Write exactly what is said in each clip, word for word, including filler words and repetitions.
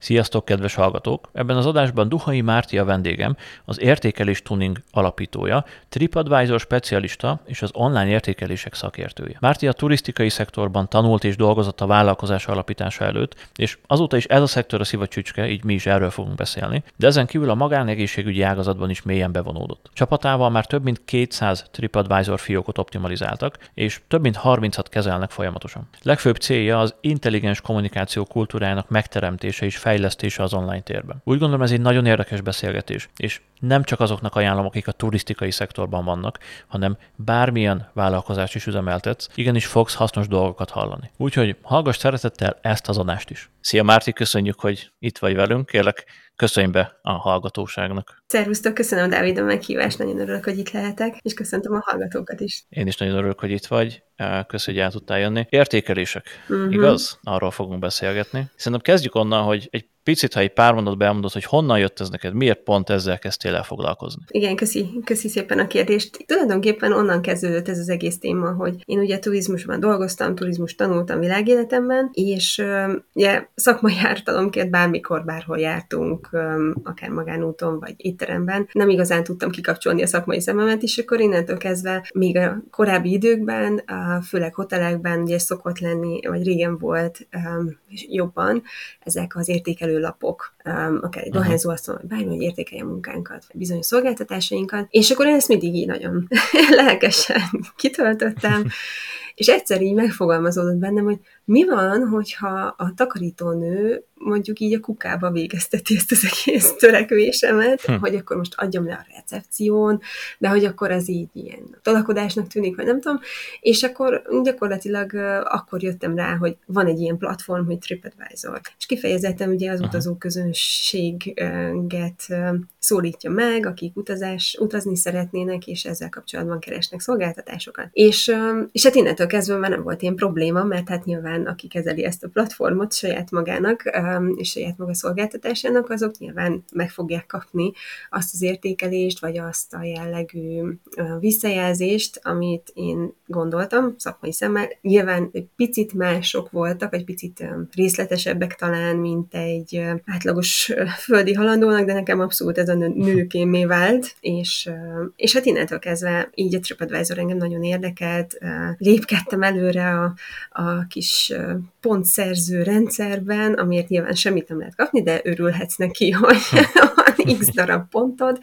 Sziasztok, kedves hallgatók! Ebben az adásban Duhai Márti a vendégem, az értékelés tuning alapítója, TripAdvisor specialista és az online értékelések szakértője. Márti a turisztikai szektorban tanult és dolgozott a vállalkozás alapítása előtt, és azóta is ez a szektor a szivacsücske, így mi is erről fogunk beszélni, de ezen kívül a magánegészségügyi ágazatban is mélyen bevonódott. Csapatával már több mint kétszáz TripAdvisor fiókot optimalizáltak, és több mint harmincat kezelnek folyamatosan. Legfőbb célja az intelligens kommunikáció kultúrájának megteremtése és fejlesztése az online térben. Úgy gondolom, ez egy nagyon érdekes beszélgetés, és nem csak azoknak ajánlom, akik a turisztikai szektorban vannak, hanem bármilyen vállalkozást is üzemeltetsz, igenis fogsz hasznos dolgokat hallani. Úgyhogy hallgass szeretettel ezt az adást is. Szia Márti, köszönjük, hogy itt vagy velünk, kérlek, köszönj be a hallgatóságnak. Szervusztok, köszönöm Dávid a meghívást, nagyon örülök, hogy itt lehetek, és köszöntöm a hallgatókat is. Én is nagyon örülök, hogy itt vagy, köszönjük, hogy el tudtál jönni. Értékelések, uh-huh. Igaz? Arról fogunk beszélgetni. Szerintem kezdjük onnan, hogy egy picit, ha egy pár mondatba elmondod, hogy honnan jött ez neked, miért pont ezzel kezdtél el foglalkozni? Igen, köszi, köszi szépen a kérdést. Tulajdonképpen onnan kezdődött ez az egész téma, hogy én ugye turizmusban dolgoztam, turizmus tanultam világéletemben, és ugye szakmai ártalomként bármikor, bárhol jártunk, akár magánúton vagy étteremben, nem igazán tudtam kikapcsolni a szakmai szememet, és akkor innentől kezdve még a korábbi időkben, főleg hotelekben ugye szokott lenni, vagy régen volt jobban ezek az értékelő lapok, akár egy dohányzóasztalon, vagy bármi, hogy értékelje a munkánkat, vagy bizonyos szolgáltatásainkat, és akkor én ezt mindig így nagyon lelkesen kitöltöttem, és egyszer így megfogalmazódott bennem, hogy mi van, hogyha a takarítónő mondjuk így a kukába végezteti ezt az egész törekvésemet, hm. hogy akkor most adjam le a recepción, de hogy akkor ez így ilyen tolakodásnak tűnik, vagy nem tudom, és akkor gyakorlatilag akkor jöttem rá, hogy van egy ilyen platform, hogy TripAdvisor, és kifejezetten ugye az utazóközönséget szólítja meg, akik utazás, utazni szeretnének, és ezzel kapcsolatban keresnek szolgáltatásokat. És, és hát innentől kezdve már nem volt ilyen probléma, mert hát nyilván aki kezeli ezt a platformot saját magának, és saját maga szolgáltatásának, azok nyilván meg fogják kapni azt az értékelést, vagy azt a jellegű visszajelzést, amit én gondoltam szakmai szemmel. Nyilván egy picit mások voltak, egy picit részletesebbek talán, mint egy átlagos földi halandónak, de nekem abszolút ez a nőkémé vált, és, és hát innentől kezdve így a TripAdvisor engem nagyon érdekelt, lépkedtem előre a, a kis pontszerző rendszerben, amiért nyilván semmit nem lehet kapni, de örülhetsz neki, hogy van x darab pontod,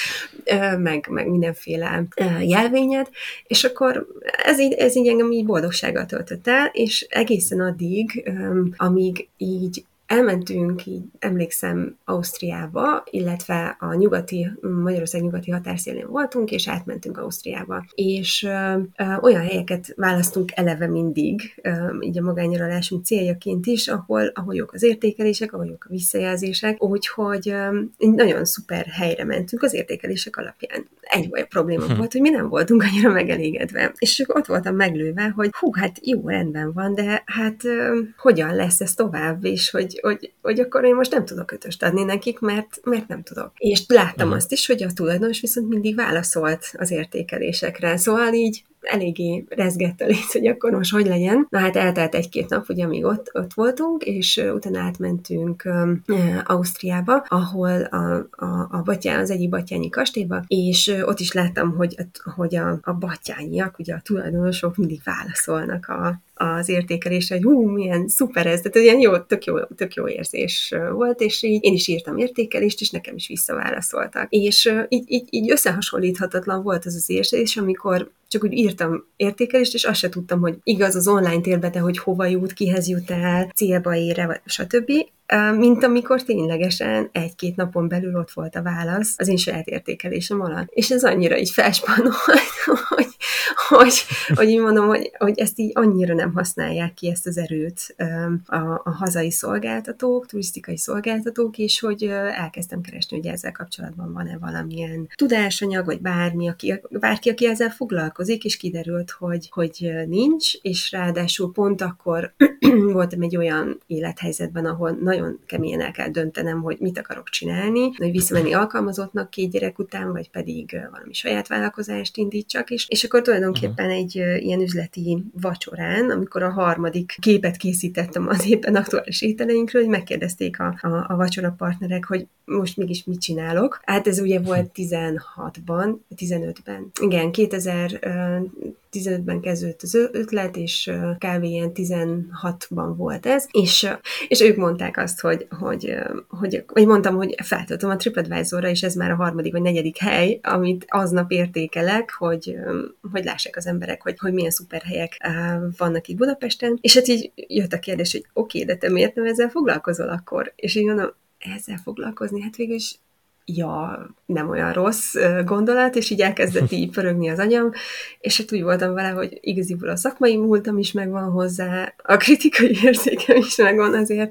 meg, meg mindenféle jelvényed, és akkor ez így, ez így engem így boldogsággal töltött el, és egészen addig, amíg így elmentünk, így emlékszem, Ausztriába, illetve a nyugati, Magyarország nyugati határszélén voltunk, és átmentünk Ausztriába. És ö, ö, olyan helyeket választunk eleve mindig, ö, így a magányaralásunk céljaként is, ahol, ahol jók az értékelések, ahol jók a visszajelzések, úgyhogy ö, nagyon szuper helyre mentünk az értékelések alapján. Egy olyan probléma hm. volt, hogy mi nem voltunk annyira megelégedve. És ott voltam meglőve, hogy hú, hát jó, rendben van, de hát ö, hogyan lesz ez tovább, és hogy Hogy, hogy akkor én most nem tudok ötöst adni nekik, mert, mert nem tudok. És láttam uh-huh. azt is, hogy a tulajdonos viszont mindig válaszolt az értékelésekre. Szóval így eléggé rezgett a léc, hogy akkor most hogy legyen. Na hát eltelt egy-két nap, ugye amíg ott, ott voltunk, és utána átmentünk um, Ausztriába, ahol a, a, a batyá, az egyik batyányi kastélyba, és uh, ott is láttam, hogy, hogy a, a batyányiak, ugye a tulajdonosok mindig válaszolnak a az értékelésre, hogy hú, milyen szuper ez, tehát ilyen jó, tök jó, tök jó érzés volt, és így én is írtam értékelést, és nekem is visszaválaszoltak. És így, így, így összehasonlíthatatlan volt az az érzés, amikor csak úgy írtam értékelést, és azt se tudtam, hogy igaz az online térbe, de hogy hova jut, kihez jut el, célba ér-e, vagy stb., mint amikor ténylegesen egy-két napon belül ott volt a válasz az én saját értékelésem alatt. És ez annyira így felspanolt, hogy, hogy, hogy így mondom, hogy, hogy ezt így annyira nem használják ki, ezt az erőt a, a hazai szolgáltatók, turisztikai szolgáltatók, és hogy elkezdtem keresni, hogy ezzel kapcsolatban van-e valamilyen tudásanyag, vagy bármi, aki, bárki, aki ezzel foglalkozik, és kiderült, hogy, hogy nincs, és ráadásul pont akkor voltam egy olyan élethelyzetben, ahol nagyon nagyon keményen el kell döntenem, hogy mit akarok csinálni, hogy visszamenni alkalmazottnak két gyerek után, vagy pedig valami saját vállalkozást indítsak is. És akkor tulajdonképpen uh-huh. egy ilyen üzleti vacsorán, amikor a harmadik képet készítettem az éppen aktuális ételeinkről, hogy megkérdezték a, a, a vacsora partnerek, hogy most mégis mit csinálok. Hát ez ugye volt tizenhatban, tizenötben. Igen, kétezer-tizenötben kezdődött az ötlet, és kb. Ilyen tizenhatban volt ez, és, és ők mondták azt, hogy, hogy, hogy, hogy mondtam, hogy feltöltöm a TripAdvisorra, és ez már a harmadik vagy negyedik hely, amit aznap értékelek, hogy, hogy lássák az emberek, hogy, hogy milyen szuper helyek vannak itt Budapesten, és hát így jött a kérdés, hogy oké, okay, de te miért nem ezzel foglalkozol akkor? És így mondom, ezzel foglalkozni, hát végül is ja, nem olyan rossz gondolat, és így elkezdett így pörögni az agyam, és hát úgy voltam vele, hogy igaziból a szakmai múltam is megvan hozzá, a kritikai érzékem is megvan azért,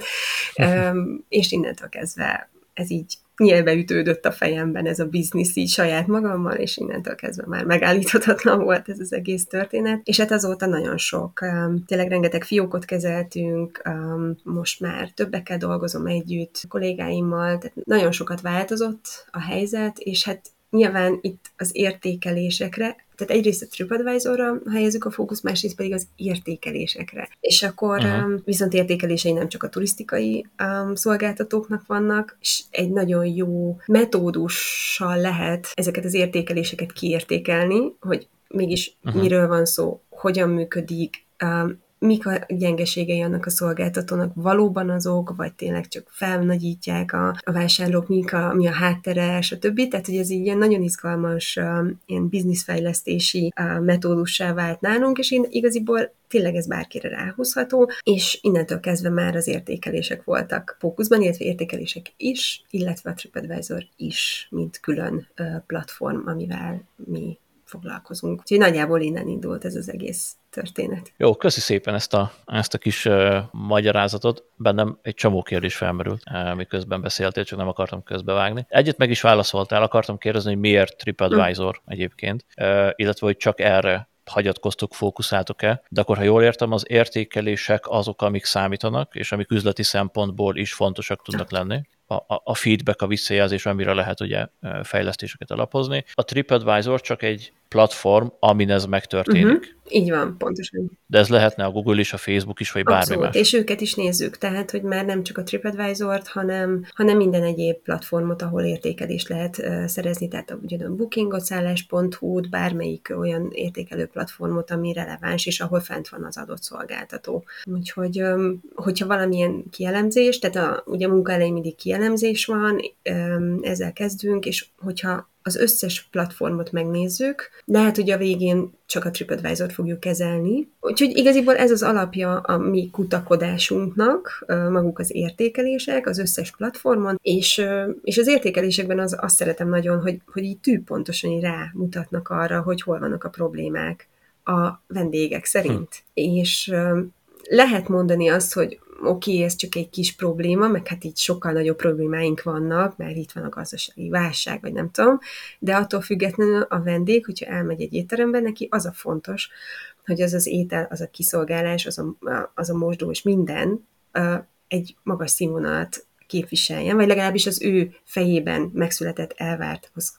és innentől kezdve ez így nyílbeütődött a fejemben ez a biznisz így saját magammal, és innentől kezdve már megállíthatatlan volt ez az egész történet. És hát azóta nagyon sok, um, tényleg rengeteg fiókot kezeltünk, um, most már többekkel dolgozom együtt, kollégáimmal, tehát nagyon sokat változott a helyzet, és hát nyilván itt az értékelésekre, tehát egyrészt a TripAdvisorra helyezzük a fókusz, másrészt pedig az értékelésekre. És akkor uh-huh. viszont értékelései nem csak a turisztikai um, szolgáltatóknak vannak, és egy nagyon jó metódussal lehet ezeket az értékeléseket kiértékelni, hogy mégis uh-huh. miről van szó, hogyan működik, um, mik a gyengeségei annak a szolgáltatónak, valóban azok, vagy tényleg csak felnagyítják a, a vásárlók, mik a, mi a háttere, stb. Tehát, hogy ez így ilyen nagyon izgalmas uh, ilyen bizniszfejlesztési uh, metódussá vált nálunk, és én igaziból tényleg ez bárkire ráhúzható, és innentől kezdve már az értékelések voltak fókuszban, illetve értékelések is, illetve a TripAdvisor is, mint külön uh, platform, amivel mi foglalkozunk. Úgyhogy nagyjából innen indult ez az egész történet. Jó, köszi szépen ezt a, ezt a kis uh, magyarázatot. Bennem egy csomó kérdés felmerült, uh, miközben beszéltél, csak nem akartam közbevágni. Egyet meg is válaszoltál, akartam kérdezni, hogy miért TripAdvisor mm. egyébként, uh, illetve hogy csak erre hagyatkoztok, fókuszáltok-e, de akkor, ha jól értem, az értékelések azok, amik számítanak, és amik üzleti szempontból is fontosak tudnak lenni. A, a, a feedback, a visszajelzés, amire lehet ugye fejlesztéseket alapozni. A TripAdvisor csak egy platform, amin ez megtörténik. Uh-huh. Így van, pontosan. De ez lehetne a Google is, a Facebook is, vagy bármi Abszolút, más. És őket is nézzük, tehát, hogy már nem csak a TripAdvisort, hanem, hanem minden egyéb platformot, ahol értékelést lehet uh, szerezni, tehát ugyanúgy Bookingot, szállás pont hu-t, bármelyik olyan értékelő platformot, ami releváns, és ahol fent van az adott szolgáltató. Úgyhogy, um, hogyha valamilyen kielemzés, tehát a, ugye a munka elején mindig kielemzés van, um, ezzel kezdünk, és hogyha az összes platformot megnézzük, de hát ugye a végén csak a TripAdvisort fogjuk kezelni. Úgyhogy igaziból ez az alapja a mi kutakodásunknak, maguk az értékelések az összes platformon, és, és az értékelésekben az, azt szeretem nagyon, hogy, hogy így tűpontosan így rámutatnak arra, hogy hol vannak a problémák a vendégek szerint. Hm. És lehet mondani azt, hogy oké, okay, ez csak egy kis probléma, meg hát így sokkal nagyobb problémáink vannak, mert itt van a gazdasági válság, vagy nem tudom, de attól függetlenül a vendég, hogyha elmegy egy étterembe, neki az a fontos, hogy az az étel, az a kiszolgálás, az a, az a mosdó és minden egy magas színvonalat képviseljen, vagy legalábbis az ő fejében megszületett elvárthoz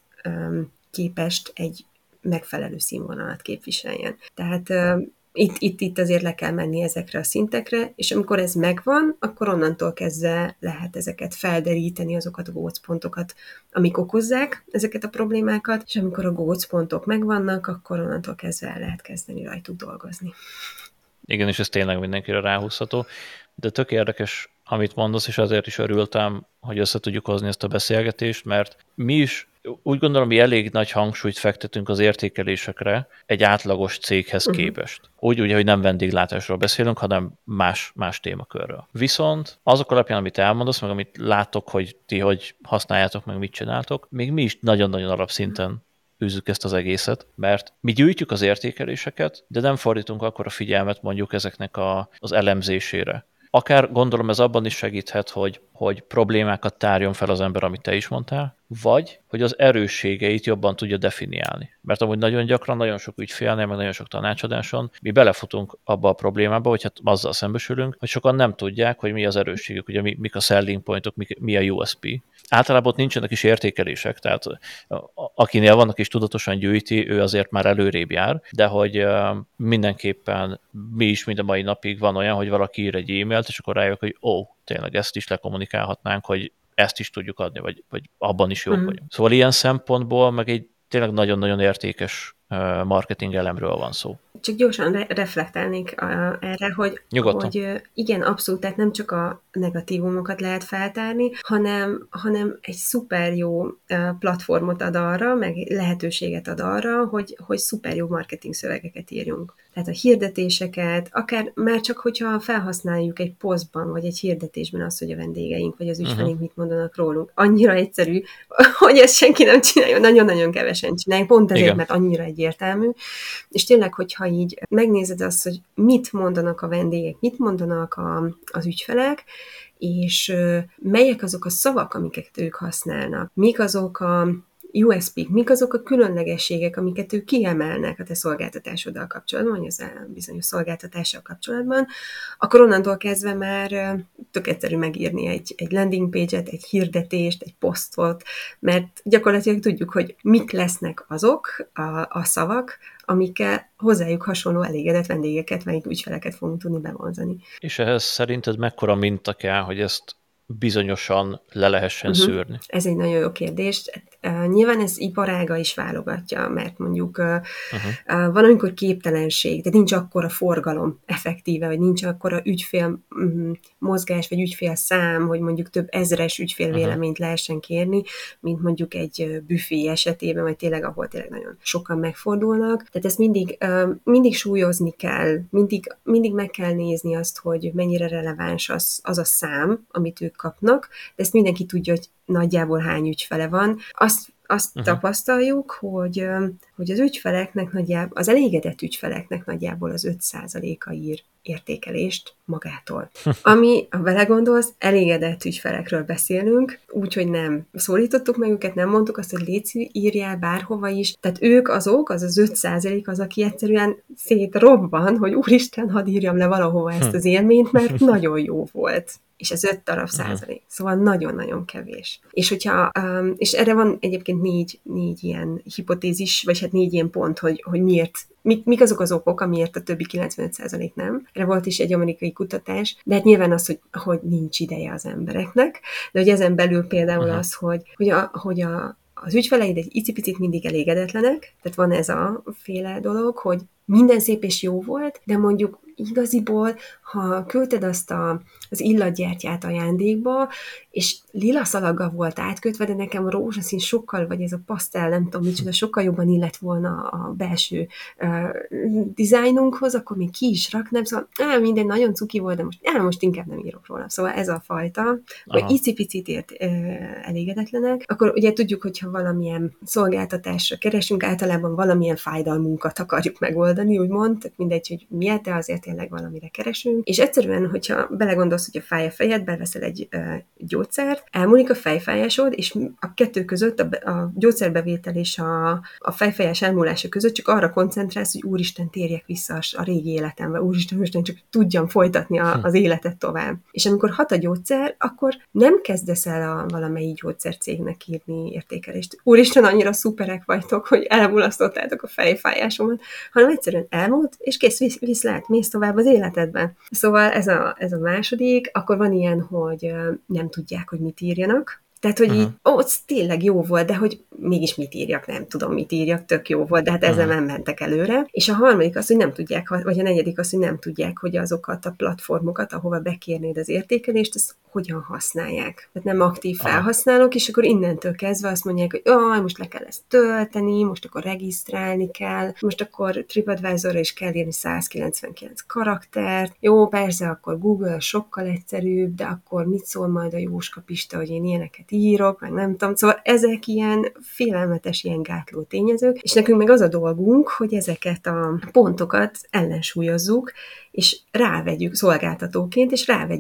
képest egy megfelelő színvonalat képviseljen. Tehát Itt, itt, itt azért le kell menni ezekre a szintekre, és amikor ez megvan, akkor onnantól kezdve lehet ezeket felderíteni, azokat a gócpontokat, amik okozzák ezeket a problémákat, és amikor a gócpontok megvannak, akkor onnantól kezdve el lehet kezdeni rajtuk dolgozni. Igen, és ez tényleg mindenkire ráhúzható, de tök érdekes, amit mondasz, és azért is örültem, hogy össze tudjuk hozni ezt a beszélgetést, mert mi is úgy gondolom, hogy elég nagy hangsúlyt fektetünk az értékelésekre egy átlagos céghez uh-huh. képest. Úgy, ugye, hogy nem vendéglátásról beszélünk, hanem más, más témakörről. Viszont azok alapján, amit elmondasz, meg amit látok, hogy ti hogy használjátok, meg mit csináltok, még mi is nagyon-nagyon alapszinten űzzük ezt az egészet, mert mi gyűjtjük az értékeléseket, de nem fordítunk akkora figyelmet mondjuk ezeknek a, az elemzésére. Akár gondolom ez abban is segíthet, hogy, hogy problémákat tárjon fel az ember, amit te is mondtál, vagy hogy az erősségeit jobban tudja definiálni. Mert amúgy nagyon gyakran, nagyon sok ügyfélnél, meg nagyon sok tanácsadáson mi belefutunk abba a problémába, hogy hát azzal szembesülünk, hogy sokan nem tudják, hogy mi az erősségük, ugye mi, mik a selling pointok, mi a u es pé. Általában ott nincsenek is értékelések, tehát akinél vannak és tudatosan gyűjti, ő azért már előrébb jár, de hogy mindenképpen mi is mind a mai napig van olyan, hogy valaki ír egy e-mailt, és akkor rájövök, hogy ó, tényleg ezt is lekommunikálhatnánk, hogy ezt is tudjuk adni, vagy, vagy abban is jók mm. vagyunk. Szóval ilyen szempontból meg egy tényleg nagyon-nagyon értékes marketing elemről van szó. Csak gyorsan re- reflektálnék a, erre, hogy, hogy igen, abszolút, tehát nem csak a negatívumokat lehet feltárni, hanem, hanem egy szuper jó platformot ad arra, meg lehetőséget ad arra, hogy, hogy szuper jó marketing szövegeket írjunk. Tehát a hirdetéseket, akár már csak, hogyha felhasználjuk egy posztban, vagy egy hirdetésben azt, hogy a vendégeink, vagy az ügyfeleink uh-huh. mit mondanak rólunk. Annyira egyszerű, hogy ezt senki nem csinálja, nagyon-nagyon kevesen csinálják, pont ezért, igen. mert annyira egyértelmű. És tényleg, hogyha így megnézed azt, hogy mit mondanak a vendégek, mit mondanak a, az ügyfelek, és melyek azok a szavak, amiket ők használnak, mik azok a u es pé-k, mik azok a különlegességek, amiket ők kiemelnek a te szolgáltatásoddal kapcsolatban, vagy az bizonyos szolgáltatással kapcsolatban, akkor onnantól kezdve már tök egyszerű megírni egy, egy landing page-et, egy hirdetést, egy posztot, mert gyakorlatilag tudjuk, hogy mik lesznek azok a, a szavak, amikkel hozzájuk hasonló elégedett vendégeket, vagy ügyfeleket fogunk tudni bevonzani. És ehhez szerinted mekkora minta kell, hogy ezt bizonyosan le lehessen uh-huh. szűrni? Ez egy nagyon jó kérdés. Uh, nyilván ez iparága is válogatja, mert mondjuk uh, uh-huh. uh, van, amikor képtelenség, de nincs akkora forgalom effektíve, vagy nincs akkora ügyfél um, mozgás, vagy ügyfél szám, hogy mondjuk több ezres ügyfélvéleményt uh-huh. lehessen kérni, mint mondjuk egy büfé esetében, vagy tényleg, ahol tényleg nagyon sokan megfordulnak. Tehát ezt mindig, uh, mindig súlyozni kell, mindig, mindig meg kell nézni azt, hogy mennyire releváns az, az a szám, amit ők kapnak, de ezt mindenki tudja, hogy nagyjából hány ügyfele van. Azt, azt uh-huh. tapasztaljuk, hogy, hogy az ügyfeleknek nagyjából, az elégedett ügyfeleknek nagyjából az öt százaléka ír értékelést magától. Ami, ha belegondolsz, elégedett ügyfelekről beszélünk, úgyhogy nem szólítottuk meg őket, nem mondtuk azt, hogy légy írjál bárhova is. Tehát ők azok, az az öt százalék az, aki egyszerűen szétrobban, hogy úristen, hadd írjam le valahova ezt az élményt, mert nagyon jó volt. És ez öt darab százalék. Szóval nagyon-nagyon kevés. És hogyha, um, és erre van egyébként négy, négy ilyen hipotézis, vagy hát négy ilyen pont, hogy, hogy miért, mik, mik azok az okok, amiért a többi kilencvenöt százalék nem. Erre volt is egy amerikai kutatás, de hát nyilván az, hogy, hogy nincs ideje az embereknek, de hogy ezen belül például uh-huh. az, hogy, hogy, a, hogy a, az ügyfeleid egy icipicit mindig elégedetlenek, tehát van ez a féle dolog, hogy minden szép és jó volt, de mondjuk igaziból, ha küldted azt a, az illatgyertyát ajándékba, és lila szalaggal volt átkötve, de nekem a rózsaszín sokkal, vagy ez a pasztel, nem tudom micsoda, sokkal jobban illet volna a belső uh, dizájnunkhoz, akkor még ki is raknám, szóval á, minden nagyon cuki volt, de most, á, most inkább nem írok róla. Szóval ez a fajta, aha. hogy icipicit ért uh, elégedetlenek, akkor ugye tudjuk, hogyha valamilyen szolgáltatásra keresünk, általában valamilyen fájdalmunkat akarjuk megoldani, úgymond, tehát mindegy, hogy miért, de azért tényleg valamire keresünk. És egyszerűen, hogyha belegondolsz, hogy a fáj a fejed, beveszel egy uh, gyógyszert, elmúlik a fejfájásod, és a kettő között, a, a gyógyszerbevétel és a, a fejfájás elmúlása között csak arra koncentrálsz, hogy úristen, térjek vissza a, a régi életembe, úristen, úristen, csak tudjam folytatni a, az életet tovább. És amikor hat a gyógyszer, akkor nem kezdesz el a valamelyik gyógyszercégnek írni értékelést. Úristen, annyira szuperek vagytok, hogy elmulasztottátok a fejfájásomat, hanem egyszerűen elmúlt, és kész, visz, visz lehet, mész tovább az életedbe. Szóval ez a, ez a második, akkor van ilyen, hogy nem tudják, hogy mit írjanak. Tehát, hogy uh-huh. így, ó, ez tényleg jó volt, de hogy mégis mit írjak, nem tudom, mit írjak, tök jó volt, de hát ezzel uh-huh. nem mentek előre. És a harmadik az, hogy nem tudják, vagy a negyedik az, hogy nem tudják, hogy azokat a platformokat, ahova bekérnéd az értékelést, ezt hogyan használják. Tehát nem aktív felhasználók, és akkor innentől kezdve azt mondják, hogy jaj, most le kell ezt tölteni, most akkor regisztrálni kell, most akkor TripAdvisorra is kell írni száz kilencvenkilenc karaktert. Jó, persze, akkor Google sokkal egyszerűbb, de akkor mit szól majd a Jóska Pista, hogy én ilyeneket írok, meg nem tudom. Szóval ezek ilyen félelmetes, ilyen gátló tényezők, és nekünk meg az a dolgunk, hogy ezeket a pontokat ellensúlyozzuk, és rávegyük szolgáltatóként, és rávegyük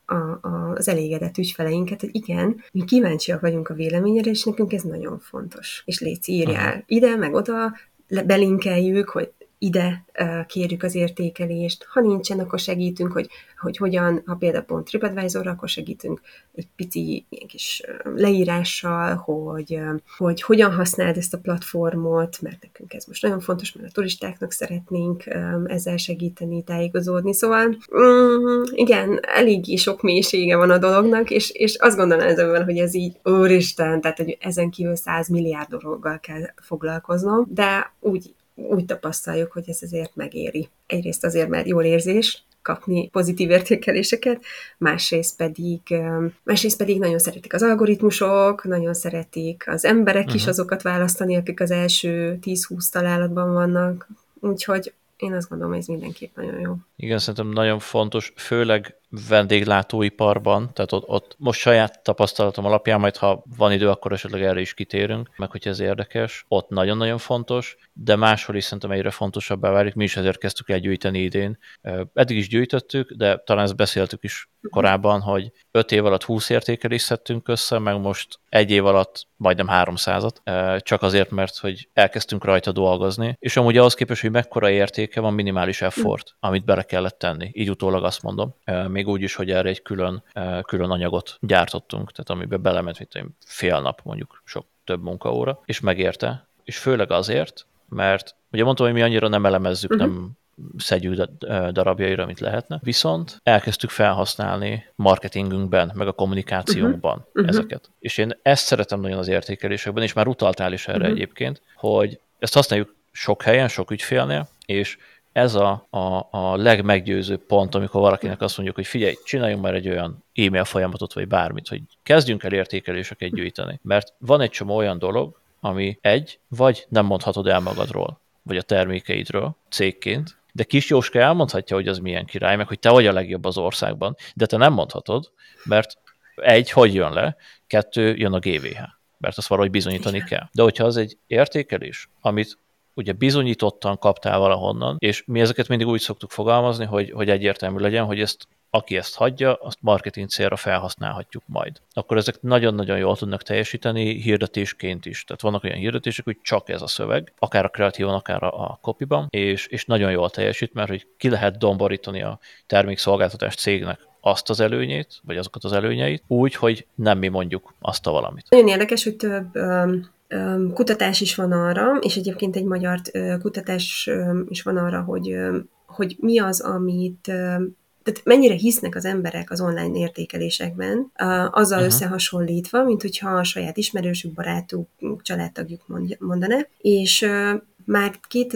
a, az elégedett ügyfeleinket, hogy igen, mi kíváncsiak vagyunk a véleményére, és nekünk ez nagyon fontos. És légy írjál uh-huh. ide, meg oda, belinkeljük, hogy ide uh, kérjük az értékelést, ha nincsen, akkor segítünk, hogy, hogy hogyan, ha például pont TripAdvisor, akkor segítünk egy pici ilyen kis leírással, hogy, uh, hogy hogyan használd ezt a platformot, mert nekünk ez most nagyon fontos, mert a turistáknak szeretnénk um, ezzel segíteni, tájékozódni, szóval um, igen, eléggé sok mélysége van a dolognak, és, és azt gondolom ezzel, hogy ez így, úristen, tehát hogy ezen kívül száz milliárd dologgal kell foglalkoznom, de úgy úgy tapasztaljuk, hogy ez azért megéri. Egyrészt azért, mert jól érzés kapni pozitív értékeléseket, másrészt pedig, másrészt pedig nagyon szeretik az algoritmusok, nagyon szeretik az emberek uh-huh. is azokat választani, akik az első tíz-húsz találatban vannak, úgyhogy én azt gondolom, hogy ez mindenképp nagyon jó. Igen, szerintem nagyon fontos, főleg vendéglátóiparban, tehát ott, ott most saját tapasztalatom alapján, majd ha van idő, akkor esetleg erre is kitérünk, meg hogyha ez érdekes, ott nagyon-nagyon fontos, de máshol is szerintem egyre fontosabbá válik, mi is ezért kezdtük el gyűjteni idén. Eddig is gyűjtöttük, de talán ezt beszéltük is korábban, hogy öt év alatt húsz értékelést szedtünk össze, meg most egy év alatt majdnem háromszázat, csak azért, mert hogy elkezdtünk rajta dolgozni, és amúgy ahhoz képest, hogy mekkora értéke van, minimális effort, amit bele kellett tenni. Így utólag azt mondom. Még úgy is, hogy erre egy külön, külön anyagot gyártottunk, tehát amiben belement, mint egy fél nap, mondjuk sok több munkaóra, és megérte, és főleg azért, mert ugye mondtam, hogy mi annyira nem elemezzük, uh-huh. nem szedjük darabjaira, amit lehetne, viszont elkezdtük felhasználni marketingünkben, meg a kommunikációnkban uh-huh. ezeket. És én ezt szeretem nagyon az értékelésekben, és már utaltál is erre uh-huh. egyébként, hogy ezt használjuk sok helyen, sok ügyfélnél, és ez a, a, a legmeggyőzőbb pont, amikor valakinek azt mondjuk, hogy figyelj, csináljunk már egy olyan e-mail folyamatot, vagy bármit, hogy kezdjünk el értékeléseket gyűjteni. Mert van egy csomó olyan dolog, ami egy, vagy nem mondhatod el magadról, vagy a termékeidről cégként, de kis Jóska elmondhatja, hogy az milyen király, meg hogy te vagy a legjobb az országban, de te nem mondhatod, mert egy, hogy jön le, kettő, jön a gé vé há, mert azt valahogy bizonyítani kell. De hogyha az egy értékelés, amit ugye bizonyítottan kaptál valahonnan, és mi ezeket mindig úgy szoktuk fogalmazni, hogy, hogy egyértelmű legyen, hogy ezt, aki ezt hagyja, azt marketing célra felhasználhatjuk majd. Akkor ezek nagyon-nagyon jól tudnak teljesíteni hirdetésként is. Tehát vannak olyan hirdetések, hogy csak ez a szöveg, akár a kreatívon, akár a copyban, és, és nagyon jól teljesít, mert hogy ki lehet domborítani a termékszolgáltatás cégnek azt az előnyét, vagy azokat az előnyeit, úgy, hogy nem mi mondjuk azt a valamit. Nagyon érdekes, hogy több um... kutatás is van arra, és egyébként egy magyar kutatás is van arra, hogy, hogy mi az, amit, tehát mennyire hisznek az emberek az online értékelésekben, azzal uh-huh. összehasonlítva, mint hogyha a saját ismerősük, barátuk, családtagjuk mondaná, és már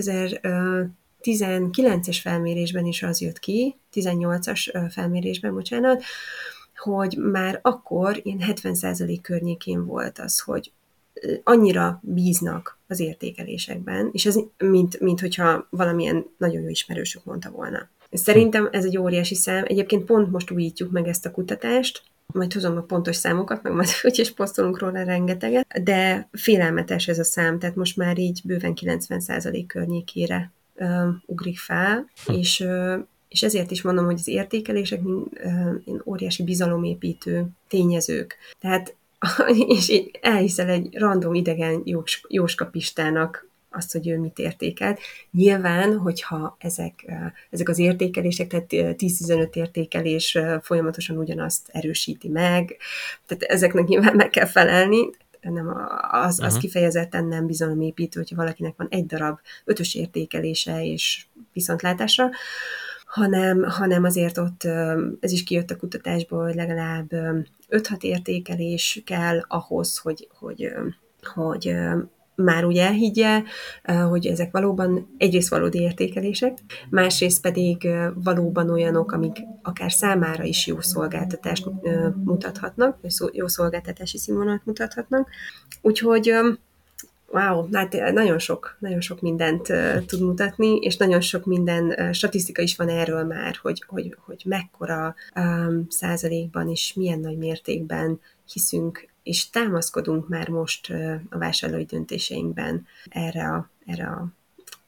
kétezer-tizenkilences felmérésben is az jött ki, tizennyolcas felmérésben, bocsánat, hogy már akkor ilyen hetven százalék környékén volt az, hogy annyira bíznak az értékelésekben, és ez mint, mint hogyha valamilyen nagyon jó ismerősük mondta volna. Szerintem ez egy óriási szám. Egyébként pont most újítjuk meg ezt a kutatást, majd hozom a pontos számokat, meg majd úgy is posztolunk róla rengeteget, de félelmetes ez a szám, tehát most már így bőven kilencven százalék környékére uh, ugrik fel, és, uh, és ezért is mondom, hogy az értékelések uh, óriási bizalomépítő tényezők. Tehát és így elhiszel egy random idegen Jós, Jóska Pistának azt, hogy ő mit értékelt. Nyilván, hogyha ezek, ezek az értékelések, tehát tíz-tizenöt értékelés folyamatosan ugyanazt erősíti meg, tehát ezeknek nyilván meg kell felelni, nem, az, az uh-huh. kifejezetten nem bizalomépítő, hogyha valakinek van egy darab ötös értékelése és viszontlátásra, hanem, hanem azért ott ez is kijött a kutatásból, hogy legalább öt-hat értékelés kell ahhoz, hogy, hogy, hogy már úgy elhiggye, hogy ezek valóban egyrészt valódi értékelések, másrészt pedig valóban olyanok, amik akár számára is jó szolgáltatást mutathatnak, vagy jó szolgáltatási színvonalat mutathatnak. Úgyhogy wow, hát nagyon sok, nagyon sok mindent uh, tud mutatni, és nagyon sok minden uh, statisztika is van erről már, hogy, hogy, hogy mekkora um, százalékban és milyen nagy mértékben hiszünk, és támaszkodunk már most uh, a vásárlói döntéseinkben erre a, erre a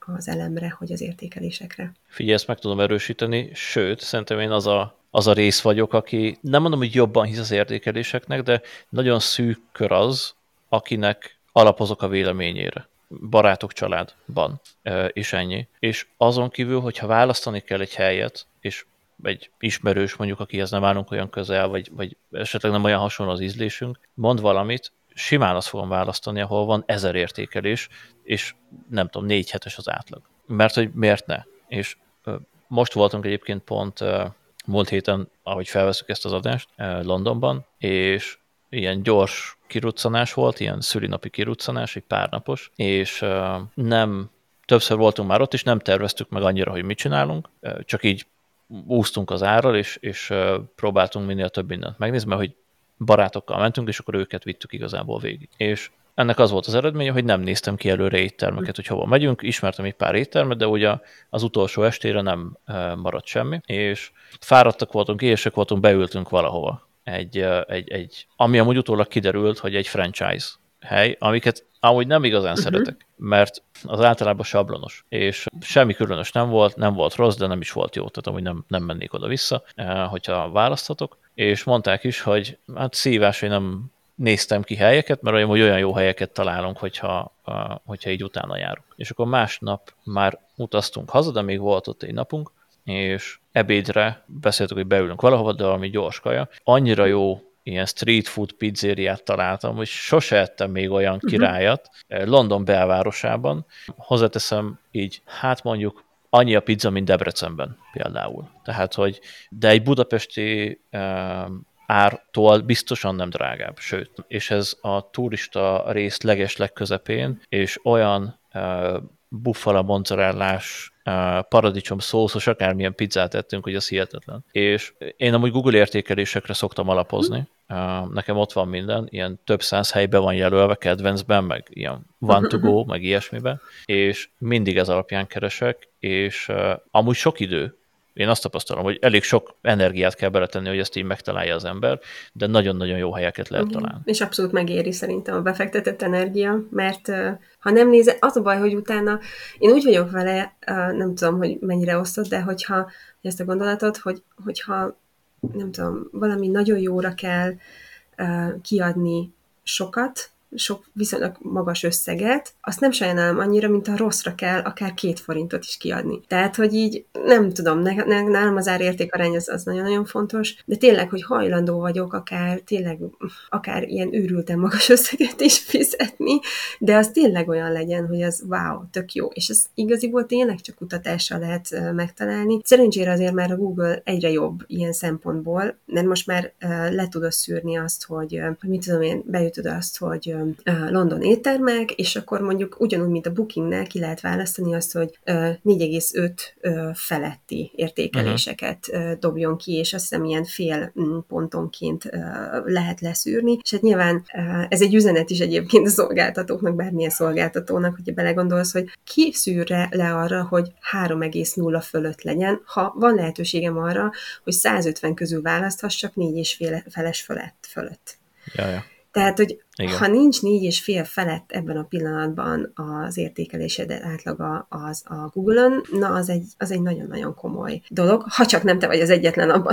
az elemre, hogy az értékelésekre. Figyelj, ezt meg tudom erősíteni, sőt, szerintem én az a, az a rész vagyok, aki nem mondom, hogy jobban hisz az értékeléseknek, de nagyon szűk kör az, akinek alapozok a véleményére. Barátok családban, és ennyi. És azon kívül, hogyha választani kell egy helyet, és egy ismerős mondjuk, akihez nem állunk olyan közel, vagy, vagy esetleg nem olyan hasonló az ízlésünk, mond valamit, simán azt fogom választani, ahol van ezer értékelés, és nem tudom, négy hetes az átlag. Mert hogy miért ne? És most voltunk egyébként pont múlt héten, ahogy felveszük ezt az adást, Londonban, és ilyen gyors kiruccanás volt, ilyen szülinapi kiruccanás, egy pár napos, és nem, többször voltunk már ott, és nem terveztük meg annyira, hogy mit csinálunk, csak így úsztunk az árral, és, és próbáltunk minél több mindent megnézni, mert hogy barátokkal mentünk, és akkor őket vittük igazából végig. És ennek az volt az eredménye, hogy nem néztem ki előre éttermeket, hogy hova megyünk, ismertem egy pár éttermet, de ugye az utolsó estére nem maradt semmi, és fáradtak voltunk, éhesek voltunk, beültünk valahova. Egy, egy, egy, ami amúgy utólag kiderült, hogy egy franchise hely, amiket amúgy nem igazán uh-huh. szeretek, mert az általában sablonos, és semmi különös nem volt, nem volt rossz, de nem is volt jó, tehát amúgy nem, nem mennék oda-vissza, hogyha választhatok, és mondták is, hogy hát szívás, hogy nem néztem ki helyeket, mert olyan, hogy olyan jó helyeket találunk, hogyha, hogyha így utána járunk. És akkor másnap már utaztunk haza, de még volt ott egy napunk, és ebédre beszéltük, hogy beülünk valahova, de valami gyors kaja. Annyira jó ilyen street food pizzériát találtam, hogy sose ettem még olyan királyat London belvárosában. Hozzáteszem így, hát mondjuk annyi a pizza, mint Debrecenben például. Tehát, hogy de egy budapesti um, ártól biztosan nem drágább, sőt. És ez a turista rész leges legközepén, és olyan uh, buffalo mozzarellás, uh, paradicsom szószos, akármilyen pizzát ettünk, hogy az hihetetlen. És én amúgy Google értékelésekre szoktam alapozni. Uh, nekem ott van minden, ilyen több száz helyben van jelölve, kedvencben, meg ilyen one to go, meg ilyesmiben, és mindig ez alapján keresek, és uh, amúgy sok idő. Én azt tapasztalom, hogy elég sok energiát kell beletenni, hogy ezt így megtalálja az ember, de nagyon-nagyon jó helyeket lehet Igen. találni. És abszolút megéri szerintem a befektetett energia, mert uh, ha nem nézed, az a baj, hogy utána én úgy vagyok vele, uh, nem tudom, hogy mennyire osztod, de hogyha ezt a gondolatot, hogy, hogyha nem tudom, valami nagyon jóra kell uh, kiadni sokat, sok viszonylag magas összeget, azt nem sajnálom annyira, mint a rosszra kell akár két forintot is kiadni. Tehát, hogy így nem tudom, ne, ne, nálam az árértékarány az, az nagyon-nagyon fontos, de tényleg, hogy hajlandó vagyok akár tényleg, akár ilyen őrülten magas összeget is fizetni, de az tényleg olyan legyen, hogy az wow, tök jó. És ez igaziból tényleg csak kutatással lehet uh, megtalálni. Szerencsére azért már a Google egyre jobb ilyen szempontból, mert most már uh, le tudod szűrni azt, hogy uh, mit tudom én, beütöd azt, hogy uh, London éttermek, és akkor mondjuk ugyanúgy, mint a Bookingnál ki lehet választani azt, hogy négy egész öt feletti értékeléseket uh-huh. dobjon ki, és azt hiszem ilyen fél pontonként lehet leszűrni, és hát nyilván ez egy üzenet is egyébként a szolgáltatóknak, bármilyen szolgáltatónak, hogyha belegondolsz, hogy ki szűrre le arra, hogy három egész nulla fölött legyen, ha van lehetőségem arra, hogy száz ötven közül választhassak négy és fél feles fölött. fölött. Jaja. Tehát, hogy igen. Ha nincs négy és fél felett ebben a pillanatban az értékelésed átlaga az a Google-on, na az egy, az egy nagyon-nagyon komoly dolog. Ha csak nem te vagy az egyetlen abban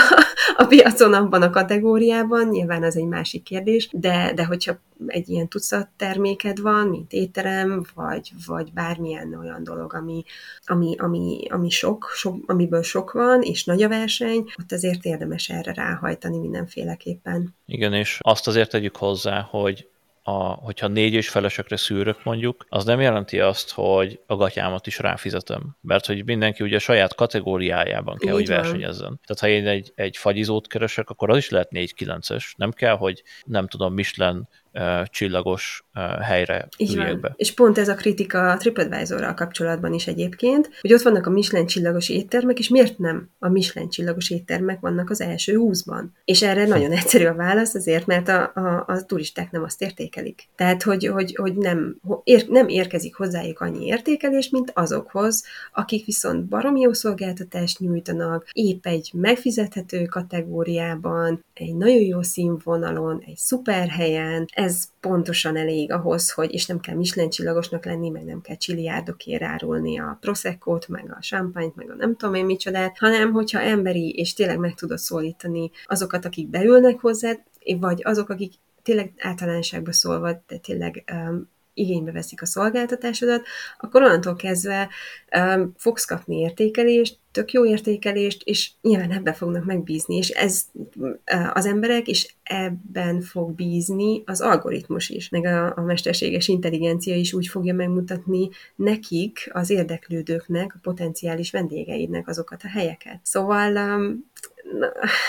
a piacon, abban a kategóriában, nyilván az egy másik kérdés, de, de hogyha egy ilyen tucat terméked van, mint étterem, vagy, vagy bármilyen olyan dolog, ami, ami, ami, ami sok, sok, amiből sok van, és nagy a verseny, ott azért érdemes erre ráhajtani mindenféleképpen. Igen, és azt azért tegyük hozzá, hogy a, hogyha négy és felesekre szűrök mondjuk, az nem jelenti azt, hogy a gatyámat is ráfizetem. Mert hogy mindenki ugye saját kategóriájában kell, így hogy versenyezzen. Tehát ha én egy, egy fagyizót keresek, akkor az is lehet négy kilences. Nem kell, hogy nem tudom, Michelin uh, csillagos uh, helyre üljek be. És pont ez a kritika a TripAdvisorral kapcsolatban is egyébként, hogy ott vannak a Michelin csillagos éttermek, és miért nem a Michelin csillagos éttermek vannak az első húszban? És erre nagyon egyszerű a válasz, azért, mert a, a, a turisták nem azt értékelik. értékelik. Tehát, hogy, hogy, hogy nem, ér, nem érkezik hozzájuk annyi értékelés, mint azokhoz, akik viszont baromi jó szolgáltatást nyújtanak, épp egy megfizethető kategóriában, egy nagyon jó színvonalon, egy szuper helyen. Ez pontosan elég ahhoz, hogy, és nem kell Michelin csillagosnak lenni, meg nem kell csiliárdokért árulni a Proseccót, meg a champagne-t, meg a nem tudom én micsodát, hanem hogyha emberi, és tényleg meg tudod szólítani azokat, akik beülnek hozzád, vagy azok, akik tényleg általánosságban szólva, de tényleg um, igénybe veszik a szolgáltatásodat, akkor onnantól kezdve um, fogsz kapni értékelést, tök jó értékelést, és nyilván ebben fognak megbízni, és ez uh, az emberek, és ebben fog bízni az algoritmus is, meg a, a mesterséges intelligencia is úgy fogja megmutatni nekik, az érdeklődőknek, a potenciális vendégeidnek azokat a helyeket. Szóval um, na,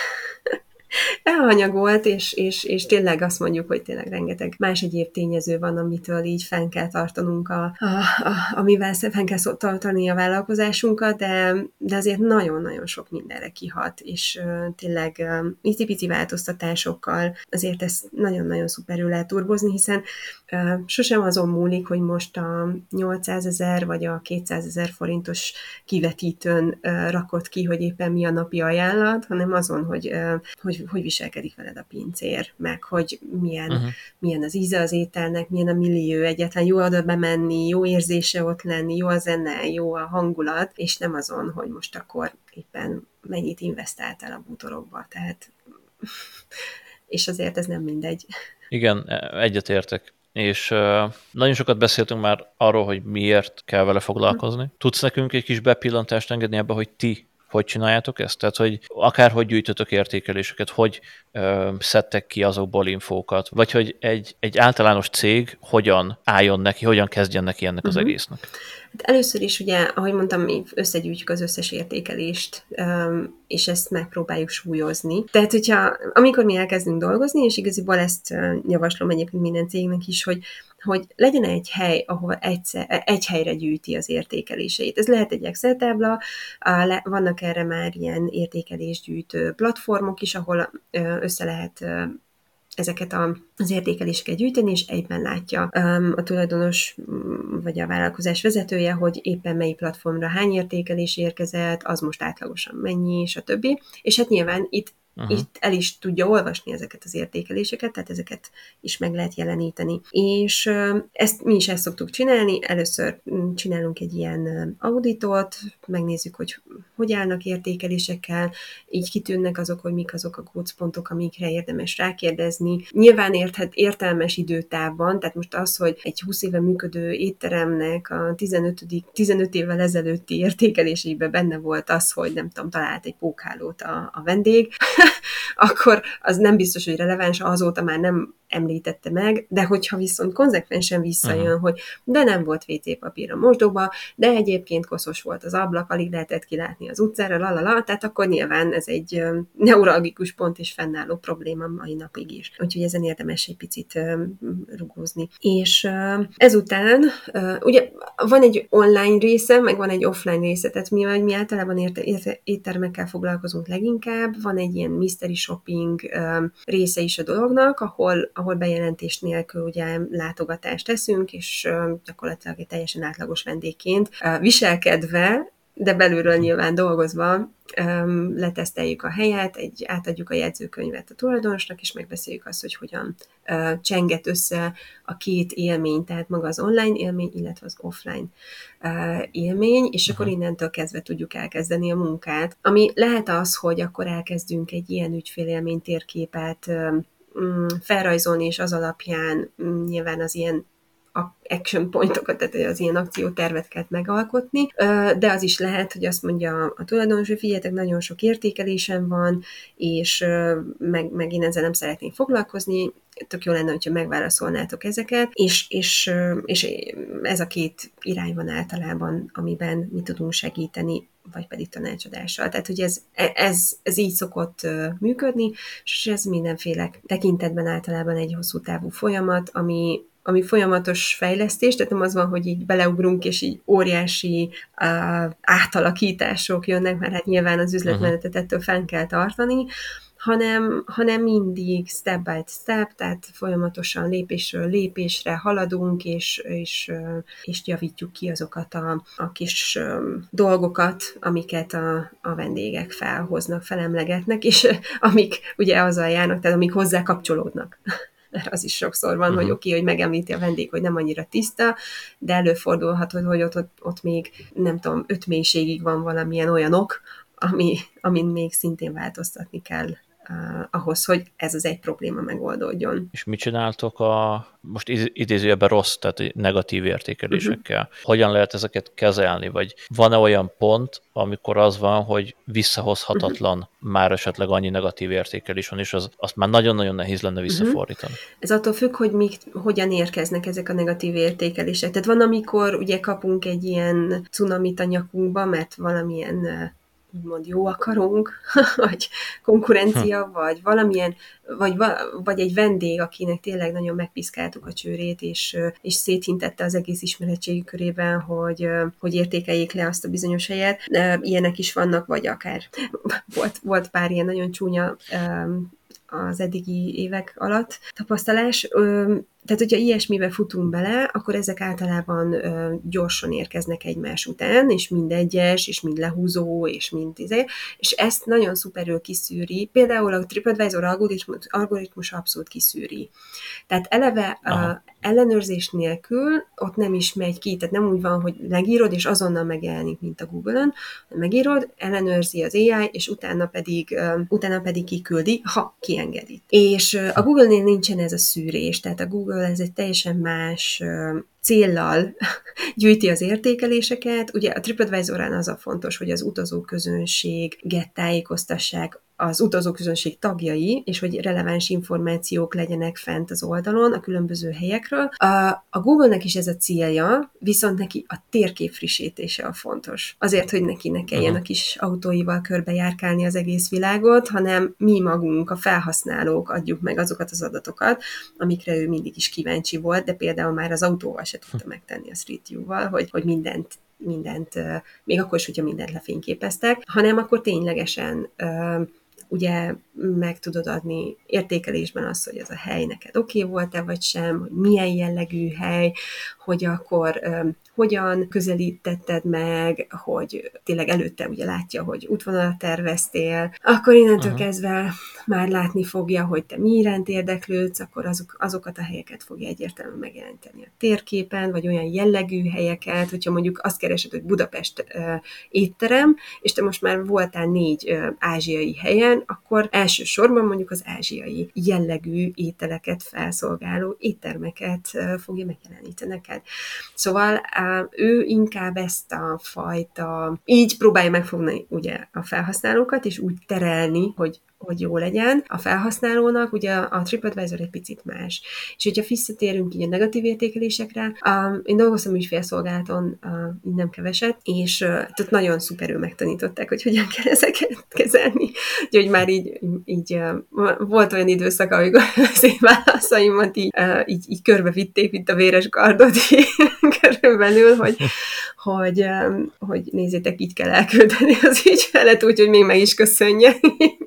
elhanyagolt, és, és, és tényleg azt mondjuk, hogy tényleg rengeteg más egyéb tényező van, amitől így fenn kell tartanunk, a, a, a, amivel fenn kell tartani a vállalkozásunkat, de, de azért nagyon-nagyon sok mindenre kihat, és uh, tényleg uh, icipici változtatásokkal azért ezt nagyon-nagyon szuperül lehet turbozni, hiszen uh, sosem azon múlik, hogy most a nyolcszázezer vagy a kétszázezer forintos kivetítőn uh, rakott ki, hogy éppen mi a napi ajánlat, hanem azon, hogy, uh, hogy hogy viselkedik veled a pincér, meg hogy milyen, uh-huh. milyen az íze az ételnek, milyen a millió, egyáltalán jó oda bemenni, jó érzése ott lenni, jó a zene, jó a hangulat, és nem azon, hogy most akkor éppen mennyit investáltál a bútorokba, tehát és azért ez nem mindegy. Igen, egyetértek. És uh, nagyon sokat beszéltünk már arról, hogy miért kell vele foglalkozni. Uh-huh. Tudsz nekünk egy kis bepillantást engedni ebbe, hogy ti hogy csináljátok ezt? Tehát, hogy akárhogy gyűjtötök értékeléseket, hogy ö, szedtek ki azokból infókat, vagy hogy egy, egy általános cég hogyan álljon neki, hogyan kezdjen neki ennek uh-huh. az egésznek? Hát először is ugye, ahogy mondtam, mi összegyűjtjük az összes értékelést, és ezt megpróbáljuk súlyozni. Tehát, hogyha amikor mi elkezdünk dolgozni, és igaziból ezt javaslom egyébként minden cégnek is, hogy hogy legyen egy hely, ahol egyszer, egy helyre gyűjti az értékeléseit. Ez lehet egy Excel tábla, vannak erre már ilyen értékelésgyűjtő platformok is, ahol össze lehet ezeket a, az értékeléseket gyűjteni, és egyben látja um, a tulajdonos vagy a vállalkozás vezetője, hogy éppen mely platformra hány értékelés érkezett, az most átlagosan mennyi, stb. És hát nyilván itt Uh-huh. itt el is tudja olvasni ezeket az értékeléseket, tehát ezeket is meg lehet jeleníteni. És ezt mi is ezt szoktuk csinálni, először csinálunk egy ilyen auditot, megnézzük, hogy hogy állnak értékelésekkel, így kitűnnek azok, hogy mik azok a gócpontok, amikre érdemes rákérdezni. Nyilván érthet értelmes időtávban, tehát most az, hogy egy húsz éve működő étteremnek a tizenöt évvel ezelőtti értékelésében benne volt az, hogy nem tudom, talált egy pókhálót a, a vendég, akkor az nem biztos, hogy releváns, azóta már nem említette meg, de hogyha viszont konzekvensen visszajön, uh-huh. hogy de nem volt vé cé papír a mosdóba, de egyébként koszos volt az ablak, alig lehetett kilátni az utcára, lalala, tehát akkor nyilván ez egy neuralgikus pont és fennálló probléma mai napig is. Úgyhogy ezen érdemes egy picit rugózni. És ezután, ugye van egy online része, meg van egy offline része, tehát mi, mi általában érte, érte, éttermekkel foglalkozunk leginkább, van egy ilyen mystery shopping része is a dolognak, ahol ahol bejelentés nélkül ugye látogatást teszünk, és gyakorlatilag egy teljesen átlagos vendégként viselkedve, de belülről nyilván dolgozva leteszteljük a helyet, egy, átadjuk a jegyzőkönyvet a tulajdonosnak, és megbeszéljük azt, hogy hogyan csenget össze a két élmény, tehát maga az online élmény, illetve az offline élmény, és akkor innentől kezdve tudjuk elkezdeni a munkát. Ami lehet az, hogy akkor elkezdünk egy ilyen ügyfélélmény térképet felrajzolni, és az alapján nyilván az ilyen action pointokat, tehát az ilyen akcióterveket megalkotni, de az is lehet, hogy azt mondja a tulajdonos, hogy figyeljetek, nagyon sok értékelésem van, és meg, meg én ezzel nem szeretnék foglalkozni, tök jó lenne, hogyha megválaszolnátok ezeket, és, és, és ez a két irány van általában, amiben mi tudunk segíteni, vagy pedig tanácsadással. Tehát, hogy ez, ez, ez így szokott működni, és ez mindenféle tekintetben általában egy hosszú távú folyamat, ami ami folyamatos fejlesztés, tehát nem az van, hogy így beleugrunk, és így óriási uh, átalakítások jönnek, mert hát nyilván az üzletmenetet ettől fenn kell tartani, hanem, hanem mindig step by step, tehát folyamatosan lépésről lépésre haladunk, és, és, és javítjuk ki azokat a, a kis dolgokat, amiket a, a vendégek felhoznak, felemlegetnek, és amik ugye azzal járnak, tehát amik hozzá kapcsolódnak. Az is sokszor van, uh-huh. hogy oké, okay, hogy megemlíti a vendég, hogy nem annyira tiszta, de előfordulhat, hogy ott, ott, ott még, nem tudom, öt mélységig van valamilyen olyan ok, ami, amin még szintén változtatni kell uh, ahhoz, hogy ez az egy probléma megoldódjon. És mit csináltok a, most idézőjelben rossz, tehát negatív értékelésekkel? Uh-huh. Hogyan lehet ezeket kezelni? Vagy van-e olyan pont, amikor az van, hogy visszahozhatatlan uh-huh. már esetleg annyi negatív értékelés van, és az, azt már nagyon-nagyon nehéz lenne visszafordítani? Uh-huh. Ez attól függ, hogy mik, hogyan érkeznek ezek a negatív értékelések. Tehát van, amikor ugye kapunk egy ilyen cunamit a nyakunkba, mert valamilyen úgymond jó akarunk, vagy konkurencia, hm. vagy valamilyen, vagy, vagy egy vendég, akinek tényleg nagyon megpiszkáltuk a csőrét, és, és széthintette az egész ismeretségi körében, hogy, hogy értékeljék le azt a bizonyos helyet. Ilyenek is vannak, vagy akár volt, volt pár ilyen nagyon csúnya az eddigi évek alatt tapasztalás. Tehát, hogyha ilyesmibe futunk bele, akkor ezek általában ö, gyorsan érkeznek egymás után, és mind egyes, és mind lehúzó, és mind izé, és ezt nagyon szuperül kiszűri. Például a TripAdvisor algoritmus, algoritmus abszolút kiszűri. Tehát eleve a ellenőrzés nélkül ott nem is megy ki, tehát nem úgy van, hogy megírod, és azonnal megjelenik, mint a Google-ön, megírod, ellenőrzi az á i, és utána pedig, ö, utána pedig kiküldi, ha kiengedi. És ö, a Google-nél nincsen ez a szűrés, tehát a Google ez egy teljesen más céllal gyűjti az értékeléseket. Ugye a TripAdvisor-án az a fontos, hogy az utazóközönséget tájékoztassák az utazóközönség tagjai, és hogy releváns információk legyenek fent az oldalon a különböző helyekről. A, a Google-nek is ez a célja, viszont neki a térkép frissítése a fontos. Azért, hogy neki ne kelljen a kis autóival körbejárkálni az egész világot, hanem mi magunk, a felhasználók adjuk meg azokat az adatokat, amikre ő mindig is kíváncsi volt, de például már az autóval se tudta megtenni a Street View-val, hogy, hogy mindent mindent, még akkor is, hogyha mindent lefényképeztek, hanem akkor ténylegesen ugye meg tudod adni értékelésben azt, hogy ez a hely neked oké okay volt-e, vagy sem, hogy milyen jellegű hely, hogy akkor um, hogyan közelítetted meg, hogy tényleg előtte ugye látja, hogy útvonalat terveztél, akkor innentől uh-huh. kezdve már látni fogja, hogy te mi iránt érdeklődsz, akkor azok, azokat a helyeket fogja egyértelműen megjelenteni a térképen, vagy olyan jellegű helyeket, hogyha mondjuk azt keresed, hogy Budapest uh, étterem, és te most már voltál négy uh, ázsiai helyen, akkor elsősorban mondjuk az ázsiai jellegű ételeket felszolgáló éttermeket uh, fogja megjeleníteni neked. Szóval uh, ő inkább ezt a fajta, így próbálja megfogni ugye a felhasználókat, és úgy terelni, hogy hogy jó legyen a felhasználónak, ugye a TripAdvisor egy picit más. És hogyha visszatérünk így a negatív értékelésekre, uh, én dolgoztam ügyfélszolgálaton, uh, így nem keveset, és uh, tehát nagyon szuperül megtanították, hogy hogyan kell ezeket kezelni. Úgyhogy már így, így uh, volt olyan időszak, amikor az én válaszaimat így, uh, így, így körbevitték, mint a véres gardot körülbelül, hogy, hogy, um, hogy nézzétek, így kell elküldeni az ügyfelet, úgyhogy még meg is köszönje.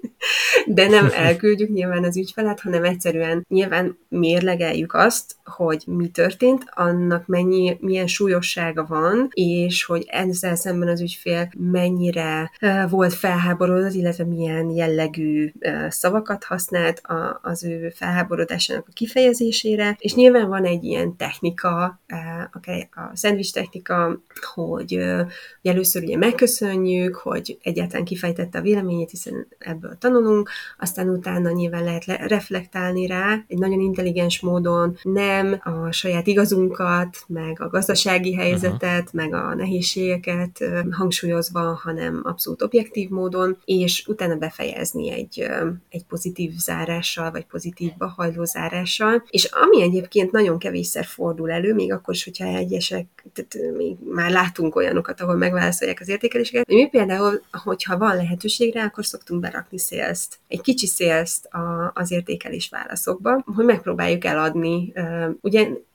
De nem elküldjük nyilván az ügyfelet, hanem egyszerűen nyilván mérlegeljük azt, hogy mi történt, annak mennyi, milyen súlyossága van, és hogy ezzel szemben az ügyfél mennyire uh, volt felháborodott, illetve milyen jellegű uh, szavakat használt a, az ő felháborodásának a kifejezésére. És nyilván van egy ilyen technika, uh, a szendvics technika, hogy, uh, hogy először ugye megköszönjük, hogy egyáltalán kifejtette a véleményét, hiszen ebből tanulunk, aztán utána nyilván lehet le- reflektálni rá, egy nagyon intelligens módon, nem a saját igazunkat, meg a gazdasági helyzetet, uh-huh. meg a nehézségeket uh, hangsúlyozva, hanem abszolút objektív módon, és utána befejezni egy, uh, egy pozitív zárással, vagy pozitívba hajló zárással, és ami egyébként nagyon kevésszer fordul elő, még akkor is, hogyha egyesek, tehát még már látunk olyanokat, ahol megválaszolják az értékeléseket, mi például, hogyha van lehetőség rá, akkor szoktunk berakni szélszt, egy kicsi szélszt a, az értékelés válaszokba, hogy megpróbáljuk eladni. Ugye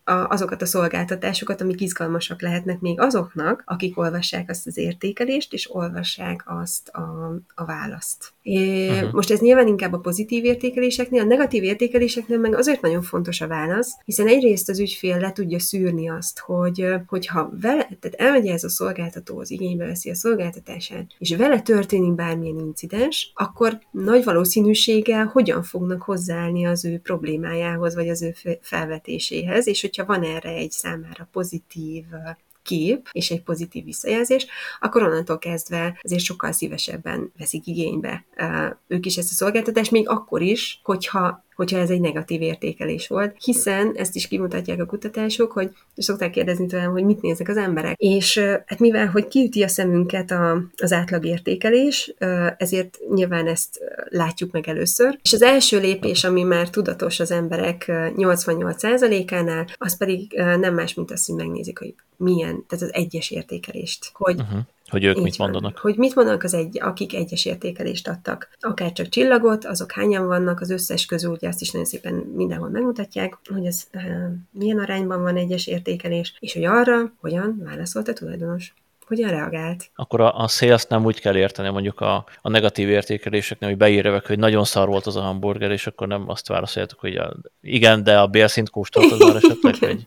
a, azokat a szolgáltatásokat, amik izgalmasak lehetnek még azoknak, akik olvassák azt az értékelést, és olvassák azt a, a választ. É, uh-huh. Most ez nyilván inkább a pozitív értékeléseknél, a negatív értékeléseknél meg azért nagyon fontos a válasz, hiszen egyrészt az ügyfél le tudja szűrni azt, hogy hogyha vele, tehát elmegy ez a szolgáltatóhoz, igénybe veszi a szolgáltatását, és vele történik bármilyen incidens, akkor nagy valószínűséggel hogyan fognak hozzáállni az ő problémájához, vagy az ő felvetéséhez, és hogyha van erre egy számára pozitív kép és egy pozitív visszajelzés, akkor onnantól kezdve azért sokkal szívesebben veszik igénybe ők is ezt a szolgáltatást, még akkor is, hogyha hogyha ez egy negatív értékelés volt, hiszen ezt is kimutatják a kutatások, hogy szokták kérdezni tőlem, hogy mit néznek az emberek. És hát mivel, hogy kiüti a szemünket a, az átlagértékelés, ezért nyilván ezt látjuk meg először. És az első lépés, ami már tudatos az emberek nyolcvannyolc százalékánál, az pedig nem más, mint azt, hogy megnézik, hogy milyen, tehát az egyes értékelést. Hogy uh-huh. Hogy ők mit mondanak. Van. Hogy mit mondanak az egy, akik egyes értékelést adtak. Akár csak csillagot, azok hányan vannak, az összes közül, ugye azt is nagyon szépen mindenhol megmutatják, hogy ez uh, milyen arányban van egyes értékelés, és hogy arra hogyan válaszolt a tulajdonos. Hogyan reagált. Akkor a, a sales nem úgy kell érteni, mondjuk a, a negatív értékeléseknél, hogy beírjavak, hogy nagyon szar volt az a hamburger, és akkor nem azt válaszoljátok, hogy a, igen, de a bélszint kóstoltad már esetleg, hogy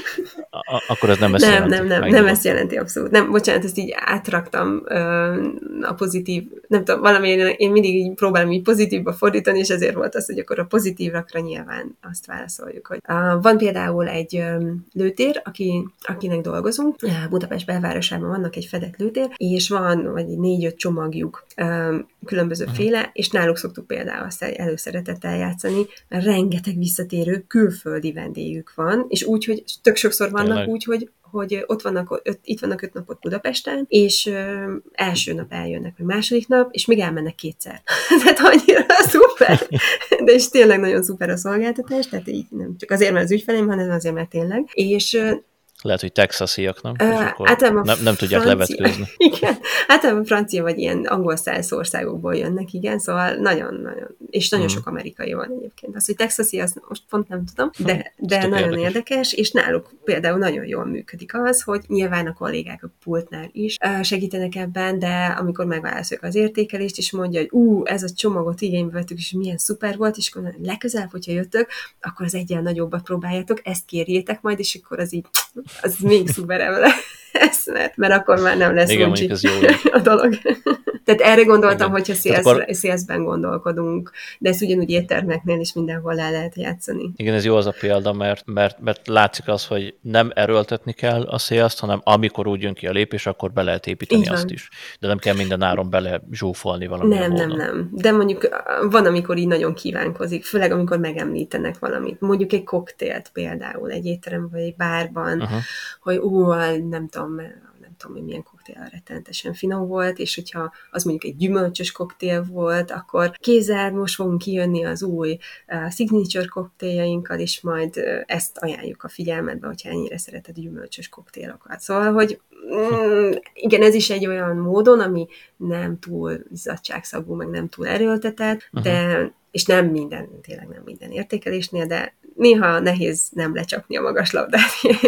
a, akkor ez nem ezt nem, jelenti. Nem, nem, nem ezt jelenti abszolút. Nem, bocsánat, ezt így átraktam ö, a pozitív, nem tudom, valamiért én mindig így próbálom így pozitívba fordítani, és ezért volt az, hogy akkor a pozitívrakra nyilván azt válaszoljuk, hogy uh, van például egy um, lőtér, aki, akinek dolgozunk, Budapest belvárosában vannak egy fedett lőtér, és van vagy négy-öt csomagjuk um, különbözőféle, és náluk szoktuk például azt előszeretettel játszani, mert rengeteg visszatérő külföldi vendégük van, és úgy, hogy tök sokszor vannak Tényleg. úgy, hogy hogy ott vannak, öt, itt vannak öt napot Budapesten, és ö, első nap eljönnek, vagy második nap, és még elmennek kétszer. Tehát annyira szuper. De és tényleg nagyon szuper a szolgáltatás, tehát így nem csak azért, mert az ügyfeleim, hanem azért, mert tényleg. És ö, lehet, hogy texasiak, nem? Uh, és akkor nem, nem tudják levetkőzni. Igen, általában francia vagy ilyen angol száz országokból jönnek, igen, szóval nagyon-nagyon, és nagyon hmm. sok amerikai van egyébként. Az, hogy texasi, azt most pont nem tudom, de, de nagyon érdekes. érdekes, és náluk például nagyon jól működik az, hogy nyilván a kollégák a pultnál is uh, segítenek ebben, de amikor megválaszoljuk az értékelést, és mondja, hogy ú, ez a csomagot igénybe vettük, és milyen szuper volt, és akkor legközelebb, hogyha jöttök, akkor az egyen nagyobbat próbáljátok, ezt kérjétek majd, és akkor az így az még szuperebb lesz, mert, mert akkor már nem lesz igen, úgy a dolog. Tehát erre gondoltam, igen. hogyha akkor... szélszben gondolkodunk, de ezt ugyanúgy éttermeknél is mindenhol el lehet játszani. Igen, ez jó az a példa, mert, mert, mert látszik az, hogy nem erőltetni kell a szélszt, hanem amikor úgy jön ki a lépés, akkor be lehet építeni azt is. De nem kell minden áron bele zsúfolni valamilyen Nem, módon. nem, nem. De mondjuk van, amikor így nagyon kívánkozik, főleg amikor megemlítenek valamit. Mondjuk egy koktélt például, egy étterem vagy egy bárban, uh-huh. hogy ú, nem tudom, nem tudom, hogy milyen koktél rettenetesen finom volt, és hogyha az mondjuk egy gyümölcsös koktél volt, akkor kézzel most fogunk kijönni az új uh, signature koktéljainkkal, és majd uh, ezt ajánljuk a figyelmetbe, hogyha ennyire szereted a gyümölcsös koktélokat. Szóval, hogy mm, igen, ez is egy olyan módon, ami nem túl izzadságszagú, meg nem túl erőltetett, uh-huh. de és nem minden, tényleg nem minden értékelésnél, de néha nehéz nem lecsapni a magas labdát.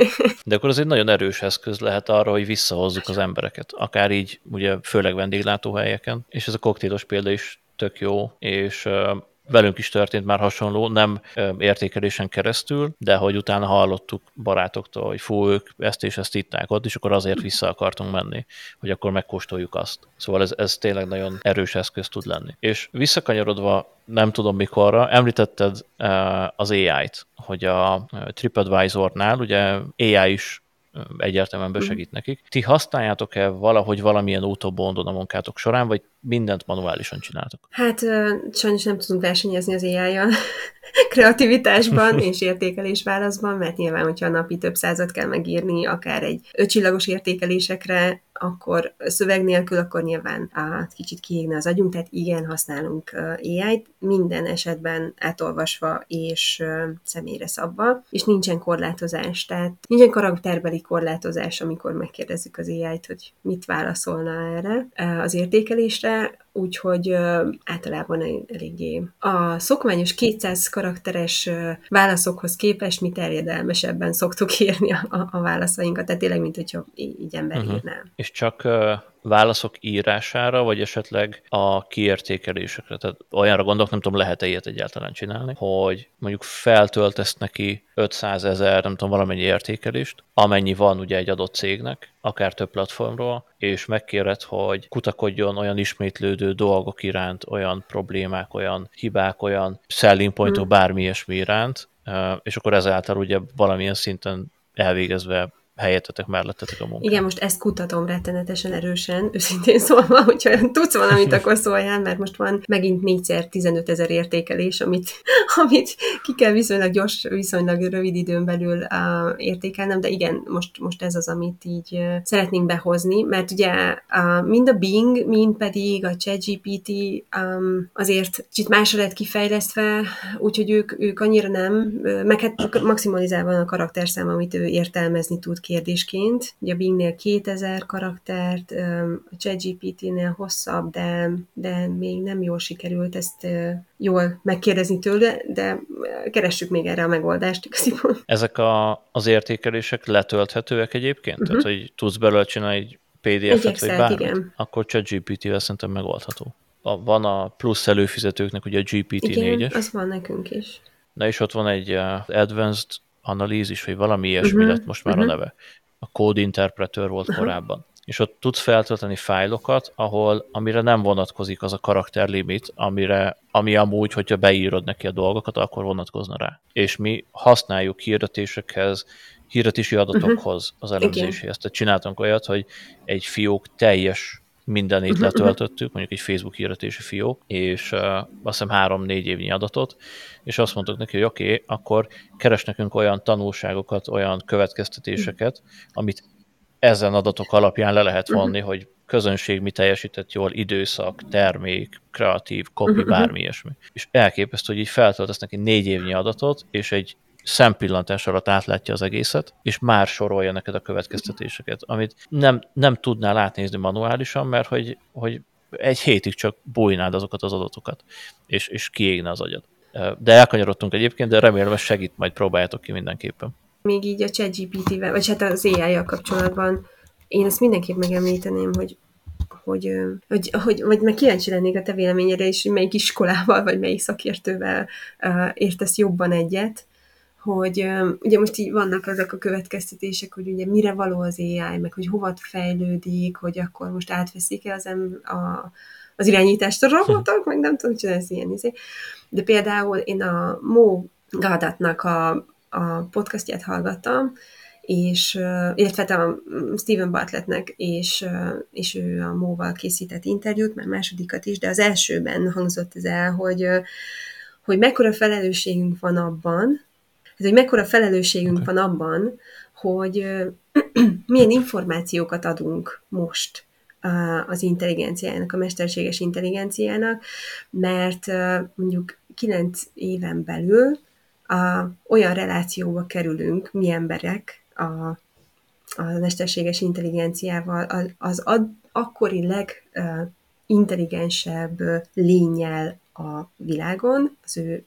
De akkor az egy nagyon erős eszköz lehet arra, hogy visszahozzuk az embereket. Akár így, ugye főleg vendéglátóhelyeken. És ez a koktélos példa is tök jó, és velünk is történt már hasonló, nem értékelésen keresztül, de hogy utána hallottuk barátoktól, hogy fú, ők ezt és ezt itták ott, és akkor azért vissza akartunk menni, hogy akkor megkóstoljuk azt. Szóval ez, ez tényleg nagyon erős eszköz tud lenni. És visszakanyarodva, nem tudom mikorra, említetted az á í-t, hogy a TripAdvisor-nál ugye á í is egyértelműen besegít nekik. Ti használjátok-e valahogy valamilyen úton-bondon a munkátok során, vagy mindent manuálisan csináltok? Hát sajnos nem tudunk versenyezni az á í-jal kreativitásban és értékelés válaszban, mert nyilván, hogyha napi több százat kell megírni, akár egy ötcsillagos értékelésekre, akkor szöveg nélkül, akkor nyilván á, kicsit kiégne az agyunk, tehát igen, használunk á í-t, minden esetben átolvasva és személyre szabva, és nincsen korlátozás, tehát nincsen karakterbeli korlátozás, amikor megkérdezzük az á í-t, hogy mit válaszolna erre az értékelésre. úgyhogy ö, általában eléggé a szokványos kétszáz karakteres ö, válaszokhoz képest mi terjedelmesebben szoktuk írni a, a, a válaszainkat, tehát tényleg, mint hogyha így, így ember uh-huh. írná. És csak uh, válaszok írására, vagy esetleg a kiértékelésekre, tehát olyanra gondolok, nem tudom, lehet-e ilyet egyáltalán csinálni, hogy mondjuk feltöltesz neki ötszázezer, nem tudom, valamennyi értékelést, amennyi van ugye egy adott cégnek, akár több platformról, és megkéred, hogy kutakodjon olyan ismétlődő dolgok iránt, olyan problémák, olyan hibák, olyan selling pointok, hmm. bármi ilyesmi iránt, és akkor ezáltal ugye valamilyen szinten elvégezve helyettetek, mellettetek a munkát. Igen, most ezt kutatom rettenetesen erősen, őszintén szólva, hogyha tudsz valamit, akkor szóljál, mert most van megint négyszer tizenöt ezer értékelés, amit, amit ki kell viszonylag gyors, viszonylag rövid időn belül uh, értékelnem, de igen, most, most ez az, amit így uh, szeretnénk behozni, mert ugye uh, mind a Bing, mind pedig a ChatGPT um, azért kicsit másra lett kifejlesztve, úgyhogy ők, ők annyira nem, uh, meg hát maximalizálva a karakterszám, amit ő értelmezni tud kérdésként. Ugye a Bingnél kétezer karaktert, a ChatGPT-nél hosszabb, de, de még nem jól sikerült ezt jól megkérdezni tőle, de keressük még erre a megoldást igaziból. Ezek a, az értékelések letölthetőek egyébként? Uh-huh. Tehát, hogy tudsz belőle csinálni egy pé dé ef-et, vagy bármit? Igen. Akkor ChatGPT-vel szerintem megoldható. A, van a plusz előfizetőknek ugye a gé pé té négyes. Igen, az van nekünk is. Na és ott van egy Advanced analízis, vagy valami ilyesmi uh-huh. lett most már uh-huh. a neve. A Code Interpreter volt uh-huh. korábban. És ott tudsz feltölteni fájlokat, ahol, amire nem vonatkozik az a karakterlimit, amire, ami amúgy, hogyha beírod neki a dolgokat, akkor vonatkozna rá. És mi használjuk hirdetésekhez, hirdetési adatokhoz uh-huh. az elemzéséhez. Tehát csináltunk olyat, hogy egy fiók teljes mindenét uh-huh. letöltöttük, mondjuk egy Facebook hirdetési fiók, és uh, azt hiszem három-négy évnyi adatot, és azt mondtuk neki, hogy oké, okay, akkor keres nekünk olyan tanulságokat, olyan következtetéseket, amit ezen adatok alapján le lehet vonni, uh-huh. hogy közönség mi teljesített jól, időszak, termék, kreatív, copy, uh-huh. bármi ilyesmi. És elképesztő, hogy így feltöltesz neki négy évnyi adatot, és egy szempillantás alatt átlátja az egészet, és már sorolja neked a következtetéseket, amit nem, nem tudnál átnézni manuálisan, mert hogy, hogy egy hétig csak bújnád azokat az adatokat, és, és kiégne az agyad. De elkanyarodtunk egyébként, de remélem, hogy segít, majd próbáljátok ki mindenképpen. Még így a ChatGPT-vel, vagy hát az á í-jal kapcsolatban én ezt mindenképp megemlíteném, hogy hogy, hogy, hogy vagy meg kíváncsi lennék a te véleményedre is, hogy melyik iskolával, vagy melyik szakértővel uh, értesz jobban egyet, hogy uh, ugye most így vannak azok a következtetések, hogy ugye mire való az á í, meg hogy hova fejlődik, hogy akkor most átveszik-e az, em, a, az irányítást a robotok, meg nem tudom, hogy ez ilyen izé. De például én a Mo Gaudatnak a, a podcastját hallgattam, és, illetve a Steven Bartlettnek, és, és ő a Móval készített interjút, már másodikat is, de az elsőben hangzott ez el, hogy, hogy mekkora felelősségünk van abban, hogy mekkora felelősségünk okay. van abban, hogy milyen információkat adunk most az intelligenciának, a mesterséges intelligenciának, mert mondjuk kilenc éven belül a, olyan relációba kerülünk, mi emberek, a, a mesterséges intelligenciával, az, az ad, akkori legintelligensebb uh, lényel a világon, az ő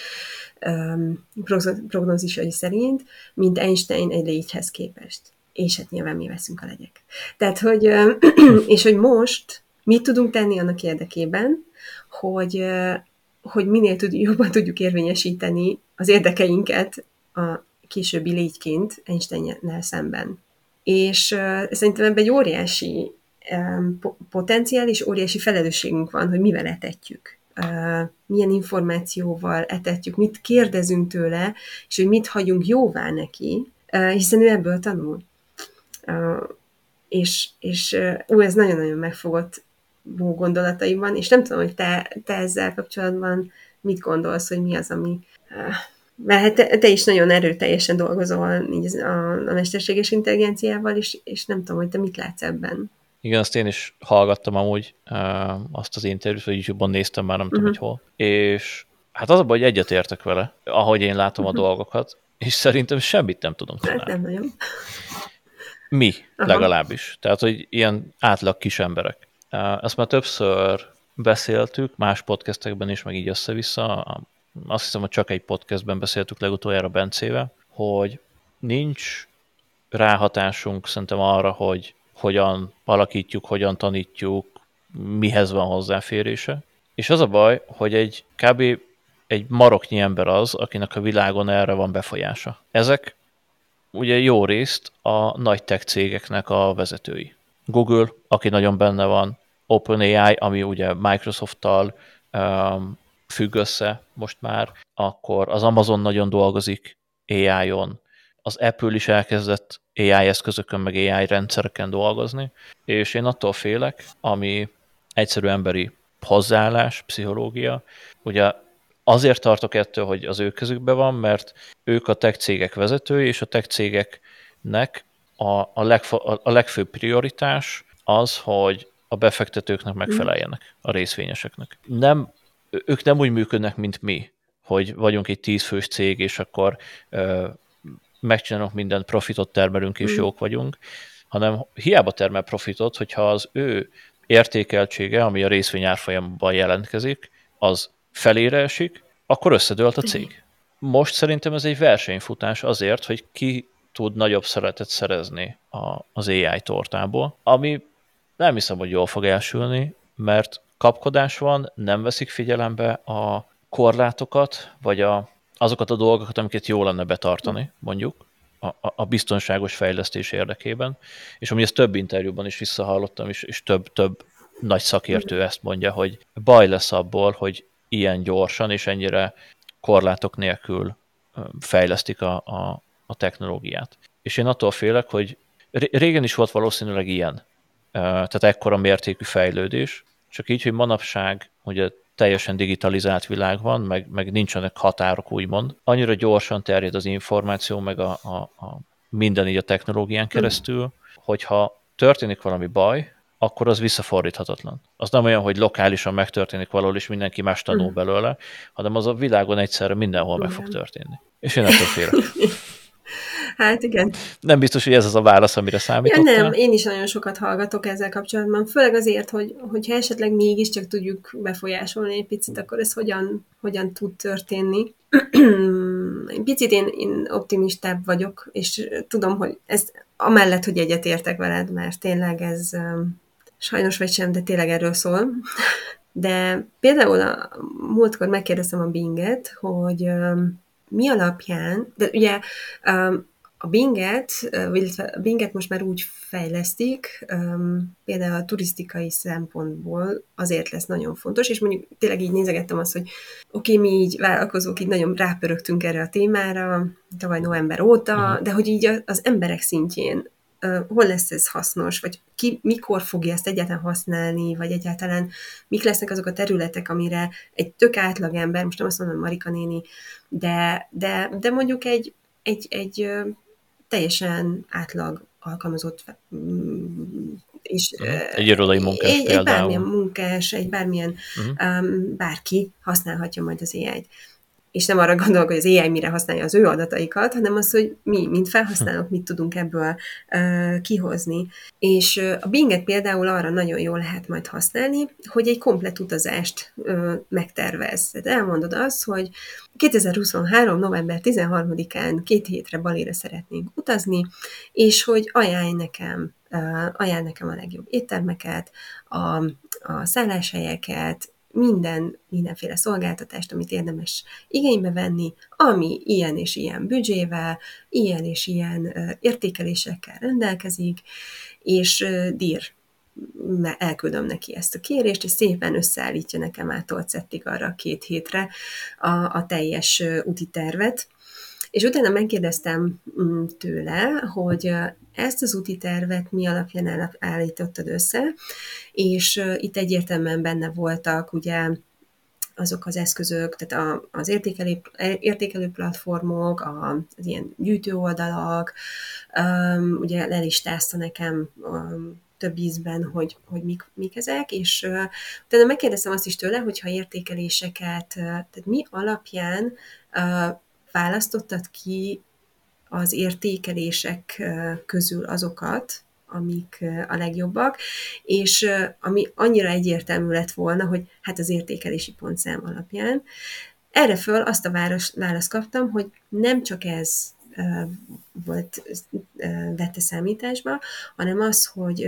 um, prognózisai szerint, mint Einstein egy légyhez képest. És hát nyilván mi veszünk a legyek. Tehát, hogy, uh, és hogy most mit tudunk tenni annak érdekében, hogy, uh, hogy minél tud, jobban tudjuk érvényesíteni az érdekeinket a későbbi légyként Einsteinnel szemben. És uh, szerintem ebben egy óriási um, potenciál és óriási felelősségünk van, hogy mivel etetjük. Uh, milyen információval etetjük, mit kérdezünk tőle, és hogy mit hagyunk jóvá neki, uh, hiszen ő ebből tanul. Uh, és és uh, ó, ez nagyon-nagyon megfogott Mo gondolataiban, és nem tudom, hogy te, te ezzel kapcsolatban mit gondolsz, hogy mi az, ami... Uh, mert te, te is nagyon erőteljesen dolgozol így a, a mesterséges intelligenciával, és, és nem tudom, hogy te mit látsz ebben. Igen, azt én is hallgattam amúgy uh, azt az interjút, vagy YouTube-on néztem már, nem uh-huh. tudom, hogy hol. És hát az a baj, hogy egyetértek vele, ahogy én látom uh-huh. a dolgokat, és szerintem semmit nem tudunk csinálni. Hát nem nagyon. Mi, Aha. legalábbis. Tehát, hogy ilyen átlag kis emberek. Uh, ezt már többször beszéltük, más podcastekben is, meg így össze-vissza, azt hiszem, hogy csak egy podcastben beszéltük legutoljára Bencével, hogy nincs ráhatásunk szerintem arra, hogy hogyan alakítjuk, hogyan tanítjuk, mihez van hozzáférése. És az a baj, hogy egy kb. Egy maroknyi ember az, akinek a világon erre van befolyása. Ezek ugye jó részt a nagy tech cégeknek a vezetői. Google, aki nagyon benne van, OpenAI, ami ugye Microsofttal um, függ össze most már, akkor az Amazon nagyon dolgozik á í-on, az Apple is elkezdett á i eszközökön, meg á i rendszereken dolgozni, és én attól félek, ami egyszerű emberi hozzáállás, pszichológia, ugye azért tartok ettől, hogy az ő kezükben van, mert ők a tech cégek vezetői, és a tech cégeknek a, a, legfa, a legfőbb prioritás az, hogy a befektetőknek megfeleljenek, a részvényeseknek. Nem, ők nem úgy működnek, mint mi, hogy vagyunk egy tízfős cég, és akkor ö, megcsinálunk mindent, profitot termelünk, és mm. jók vagyunk, hanem hiába termel profitot, hogyha az ő értékeltsége, ami a részvény árfolyamban jelentkezik, az felére esik, akkor összedőlt a cég. Most szerintem ez egy versenyfutás azért, hogy ki tud nagyobb szeretet szerezni a, az á i tortából, ami nem hiszem, hogy jól fog elsülni, mert kapkodás van, nem veszik figyelembe a korlátokat, vagy a, azokat a dolgokat, amiket jó lenne betartani, mondjuk, a, a biztonságos fejlesztés érdekében. És ami ezt több interjúban is visszahallottam, és, és több, több nagy szakértő ezt mondja, hogy baj lesz abból, hogy ilyen gyorsan és ennyire korlátok nélkül fejlesztik a, a, a technológiát. És én attól félek, hogy régen is volt valószínűleg ilyen, tehát ekkora mértékű fejlődés, csak így, hogy manapság ugye teljesen digitalizált világ van, meg, meg nincsenek határok, úgymond. Annyira gyorsan terjed az információ, meg a, a, a minden így a technológián keresztül, hogyha történik valami baj, akkor az visszafordíthatatlan. Az nem olyan, hogy lokálisan megtörténik valahol, és mindenki más tanul belőle, hanem az a világon egyszerre mindenhol meg fog történni. És én ettől félek. Hát igen. Nem biztos, hogy ez az a válasz, amire számítottál. Ja, nem, én is nagyon sokat hallgatok ezzel kapcsolatban, főleg azért, hogy hogyha esetleg mégiscsak tudjuk befolyásolni egy picit, akkor ez hogyan, hogyan tud történni. Egy picit én, én optimistább vagyok, és tudom, hogy ez amellett, hogy egyetértek veled, mert tényleg ez sajnos vagy sem, de tényleg erről szól. De például a múltkor megkérdeztem a Binget, hogy mi alapján, de ugye a Binget, illetve a Binget most már úgy fejlesztik, például a turisztikai szempontból azért lesz nagyon fontos, és mondjuk tényleg így nézegettem azt, hogy oké, okay, mi így vállalkozók így nagyon rápörögtünk erre a témára, tavaly november óta, uh-huh. de hogy így az emberek szintjén hol lesz ez hasznos, vagy ki, mikor fogja ezt egyáltalán használni, vagy egyáltalán mik lesznek azok a területek, amire egy tök átlag ember, most nem azt mondom Marika néni, de, de, de mondjuk egy, egy, egy teljesen átlag alkalmazott és egy irodai munkás egy, például. Egy bármilyen munkás, egy bármilyen uh-huh. um, bárki használhatja majd az á í-t. És nem arra gondolok, hogy az á í mire használja az ő adataikat, hanem az, hogy mi, mint felhasználók, mit tudunk ebből uh, kihozni. És uh, a Binget például arra nagyon jól lehet majd használni, hogy egy komplett utazást uh, megtervez. Tehát elmondod azt, hogy kétezer-huszonhárom. november tizenharmadikán két hétre Balira szeretnénk utazni, és hogy ajánlj nekem, uh, ajánlj nekem a legjobb éttermeket, a, a szálláshelyeket, minden, mindenféle szolgáltatást, amit érdemes igénybe venni, ami ilyen és ilyen büdzsével, ilyen és ilyen uh, értékelésekkel rendelkezik, és uh, dír, elküldöm neki ezt a kérést, és szépen összeállítja nekem ától szettig arra a két hétre a, a teljes uh, úti tervet. És utána megkérdeztem tőle, hogy ezt az úti tervet mi alapján állítottad össze, és itt egyértelműen benne voltak ugye azok az eszközök, tehát az értékelő, értékelő platformok, az ilyen gyűjtőoldalak, ugye lelistázta nekem több ízben, hogy, hogy mik, mik ezek, és utána megkérdeztem azt is tőle, hogyha értékeléseket, tehát mi alapján választottad ki az értékelések közül azokat, amik a legjobbak, és ami annyira egyértelmű lett volna, hogy hát az értékelési pontszám alapján. Erre föl azt a választ kaptam, hogy nem csak ez volt, vette számításba, hanem az, hogy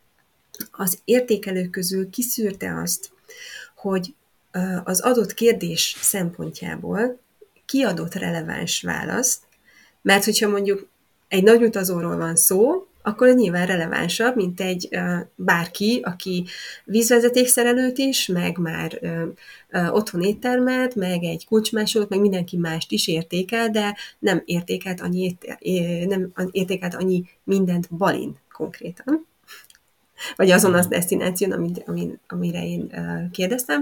az értékelők közül kiszűrte azt, hogy az adott kérdés szempontjából kiadott releváns választ, mert hogyha mondjuk egy nagy utazóról van szó, akkor nyilván relevánsabb, mint egy uh, bárki, aki vízvezetékszerelőt is, meg már uh, uh, otthon éttermet, meg egy kulcsmásolót, meg mindenki mást is értékel, de nem értékelt annyi, nem értékelt annyi mindent Balin konkrétan, vagy azon az desztináción, amit, amin, amire én uh, kérdeztem.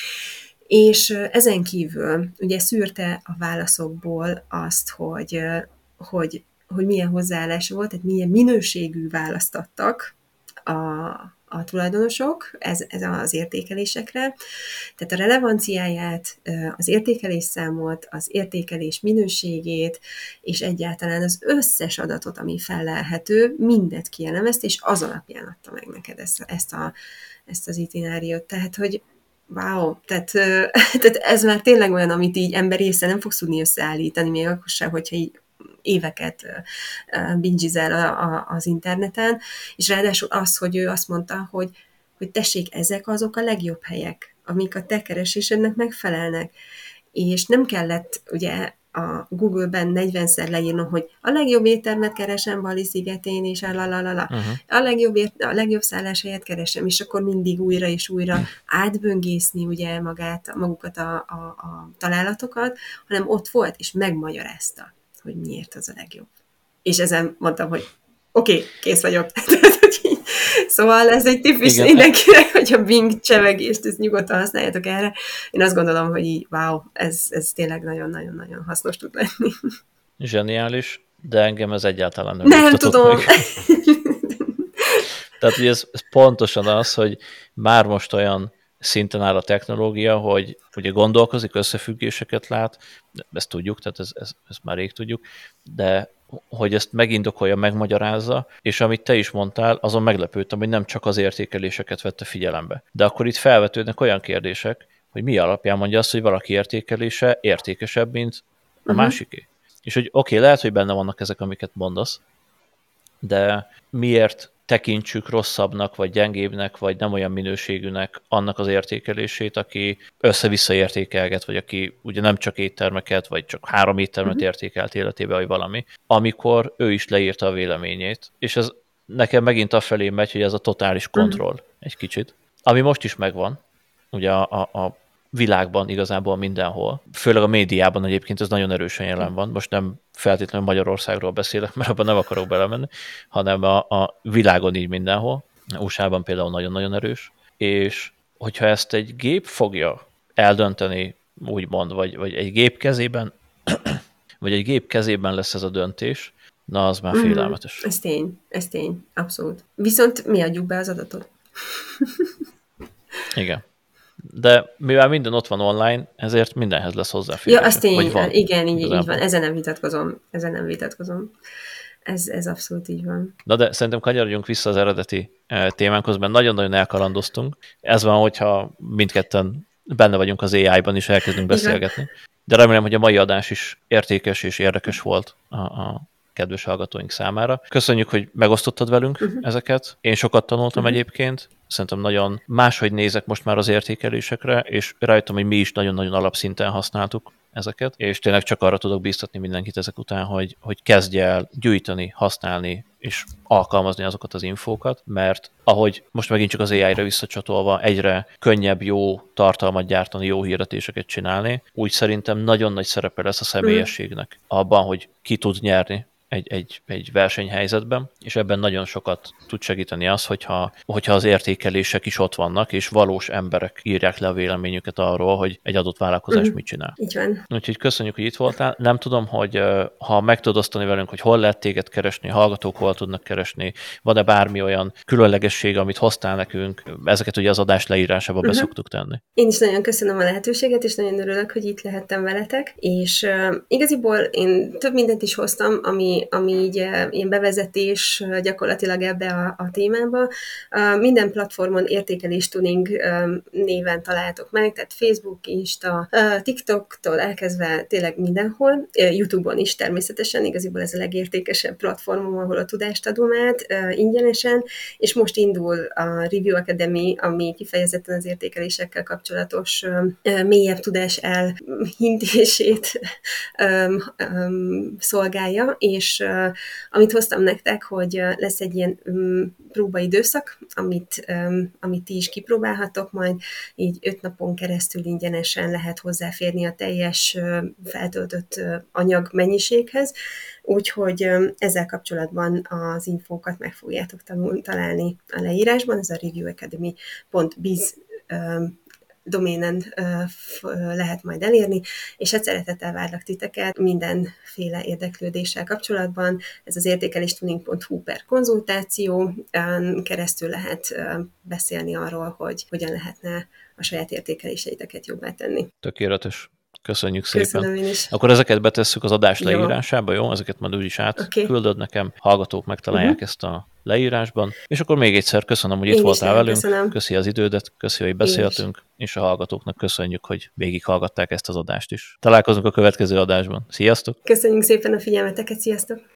És uh, ezen kívül ugye szűrte a válaszokból azt, hogy, uh, hogy hogy milyen hozzáállása volt, tehát milyen minőségű választ adtak a, a tulajdonosok ez, ez az értékelésekre. Tehát a relevanciáját, az értékelésszámot, az értékelés minőségét, és egyáltalán az összes adatot, ami fellelhető, mindet kielemezte, és az alapján adta meg neked ezt, ezt, a, ezt az itináriót. Tehát, hogy wow, tehát, tehát ez már tényleg olyan, amit így ember észre nem fogsz tudni összeállítani, még akkor sem, hogyha így éveket bingizel az interneten, és ráadásul az, hogy ő azt mondta, hogy, hogy tessék, ezek azok a legjobb helyek, amik a te keresésednek megfelelnek. És nem kellett ugye a Google-ben negyvenszer leírnom, hogy a legjobb éttermet keresem Bali szigetén, és a lalalala. Uh-huh. A legjobb, ért, a legjobb szálláshelyet keresem, és akkor mindig újra és újra átböngészni ugye magát, magukat a, a, a találatokat, hanem ott volt, és megmagyarázta, hogy miért az a legjobb. És ezen mondtam, hogy oké, okay, kész vagyok. Szóval ez egy tipp is mindenkinek, hogy a Bing csevegést, ezt nyugodtan használjátok erre. Én azt gondolom, hogy így, wow, ez, ez tényleg nagyon-nagyon-nagyon hasznos tud lenni. Zseniális, de engem ez egyáltalán nem Nem tudom. Meg. Tehát ugye ez, ez pontosan az, hogy már most olyan szinten áll a technológia, hogy ugye gondolkozik, összefüggéseket lát, ezt tudjuk, tehát ez, ez, ezt már rég tudjuk, de hogy ezt megindokolja, megmagyarázza, és amit te is mondtál, azon meglepődtem, hogy nem csak az értékeléseket vette figyelembe. De akkor itt felvetődnek olyan kérdések, hogy mi alapján mondja azt, hogy valaki értékelése értékesebb, mint a uh-huh. másiké. És hogy oké, okay, lehet, hogy benne vannak ezek, amiket mondasz, de miért tekintsük rosszabbnak, vagy gyengébbnek, vagy nem olyan minőségűnek annak az értékelését, aki össze-vissza értékelget, vagy aki ugye nem csak éttermeket, vagy csak három éttermet uh-huh. értékelt életében, vagy valami, amikor ő is leírta a véleményét. És ez nekem megint afelé megy, hogy ez a totális kontroll uh-huh. egy kicsit. Ami most is megvan, ugye a, a, a világban igazából mindenhol. Főleg a médiában egyébként ez nagyon erősen jelen van. Most nem feltétlenül Magyarországról beszélek, mert abban nem akarok belemenni, hanem a, a világon így mindenhol. u es á-ban például nagyon-nagyon erős. És hogyha ezt egy gép fogja eldönteni, úgymond, vagy, vagy egy gép kezében, vagy egy gép kezében lesz ez a döntés, na az már mm-hmm. félelmetes. Ez tény, ez tény, abszolút. Viszont mi adjuk be az adatot? Igen. De mivel minden ott van online, ezért mindenhez lesz hozzáférés. Ja, azt én, van, igen, így, így van. Ezen nem vitatkozom. Ezen nem vitatkozom. Ez, ez abszolút így van. Na de szerintem kanyarodjunk vissza az eredeti témánkhoz, mert nagyon-nagyon elkalandoztunk. Ez van, hogyha mindketten benne vagyunk az á í-ban, és elkezdünk beszélgetni. Igen. De remélem, hogy a mai adás is értékes és érdekes volt a, a kedves hallgatóink számára. Köszönjük, hogy megosztottad velünk uh-huh. ezeket. Én sokat tanultam uh-huh. egyébként. Szerintem nagyon máshogy nézek most már az értékelésekre, és rájöttem, hogy mi is nagyon-nagyon alapszinten használtuk ezeket, és tényleg csak arra tudok bíztatni mindenkit ezek után, hogy, hogy kezdje el gyűjteni, használni, és alkalmazni azokat az infókat, mert ahogy most megint csak az á í-ra visszacsatolva egyre könnyebb jó tartalmat gyártani, jó hirdetéseket csinálni, úgy szerintem nagyon nagy szerepe lesz a személyességnek abban, hogy ki tud nyerni Egy, egy, egy versenyhelyzetben, és ebben nagyon sokat tud segíteni az, hogyha, hogyha az értékelések is ott vannak, és valós emberek írják le a véleményüket arról, hogy egy adott vállalkozás uh-huh. mit csinál. Így van. Úgyhogy köszönjük, hogy itt voltál. Nem tudom, hogy ha meg tudod osztani velünk, hogy hol lehet téged keresni, hallgatók hol tudnak keresni, van-e bármi olyan különlegesség, amit hoztál nekünk, ezeket ugye az adás leírásába uh-huh. beszoktuk tenni. Én is nagyon köszönöm a lehetőséget, és nagyon örülök, hogy itt lehettem veletek, és uh, igaziból én több mindent is hoztam, ami ami, ami így uh, ilyen bevezetés uh, gyakorlatilag ebbe a, a témába. Uh, minden platformon értékelés tuning um, néven találtok meg, tehát Facebook, Insta, uh, TikToktól elkezdve tényleg mindenhol, uh, YouTube-on is természetesen, igaziból ez a legértékesebb platformom, ahol a tudást adom át uh, ingyenesen, és most indul a Review Academy, ami kifejezetten az értékelésekkel kapcsolatos uh, mélyebb tudás elhintését um, um, szolgálja, és uh, amit hoztam nektek, hogy uh, lesz egy ilyen um, próbaidőszak, amit, um, amit ti is kipróbálhatok, majd így öt napon keresztül ingyenesen lehet hozzáférni a teljes uh, feltöltött uh, anyag mennyiséghez, úgyhogy um, ezzel kapcsolatban az infókat meg fogjátok tanul, találni a leírásban, ez a review academy pont biz um, doménen lehet majd elérni, és hát szeretettel várlak titeket mindenféle érdeklődéssel kapcsolatban. Ez az értékeléstuning pont hu per konzultáció, keresztül lehet beszélni arról, hogy hogyan lehetne a saját értékeléseiteket jobbá tenni. Tökéletes. Köszönjük szépen. Köszönöm én is. Akkor ezeket betesszük az adás Jó. leírásába, jó? Ezeket majd úgyis átküldöd okay. nekem, hallgatók megtalálják uh-huh. ezt a leírásban. És akkor még egyszer köszönöm, hogy itt én voltál velünk. Köszönöm. Köszi az idődet, köszi, hogy beszéltünk, és a hallgatóknak köszönjük, hogy végighallgatták ezt az adást is. Találkozunk a következő adásban. Sziasztok! Köszönjük szépen a figyelmeteket, sziasztok!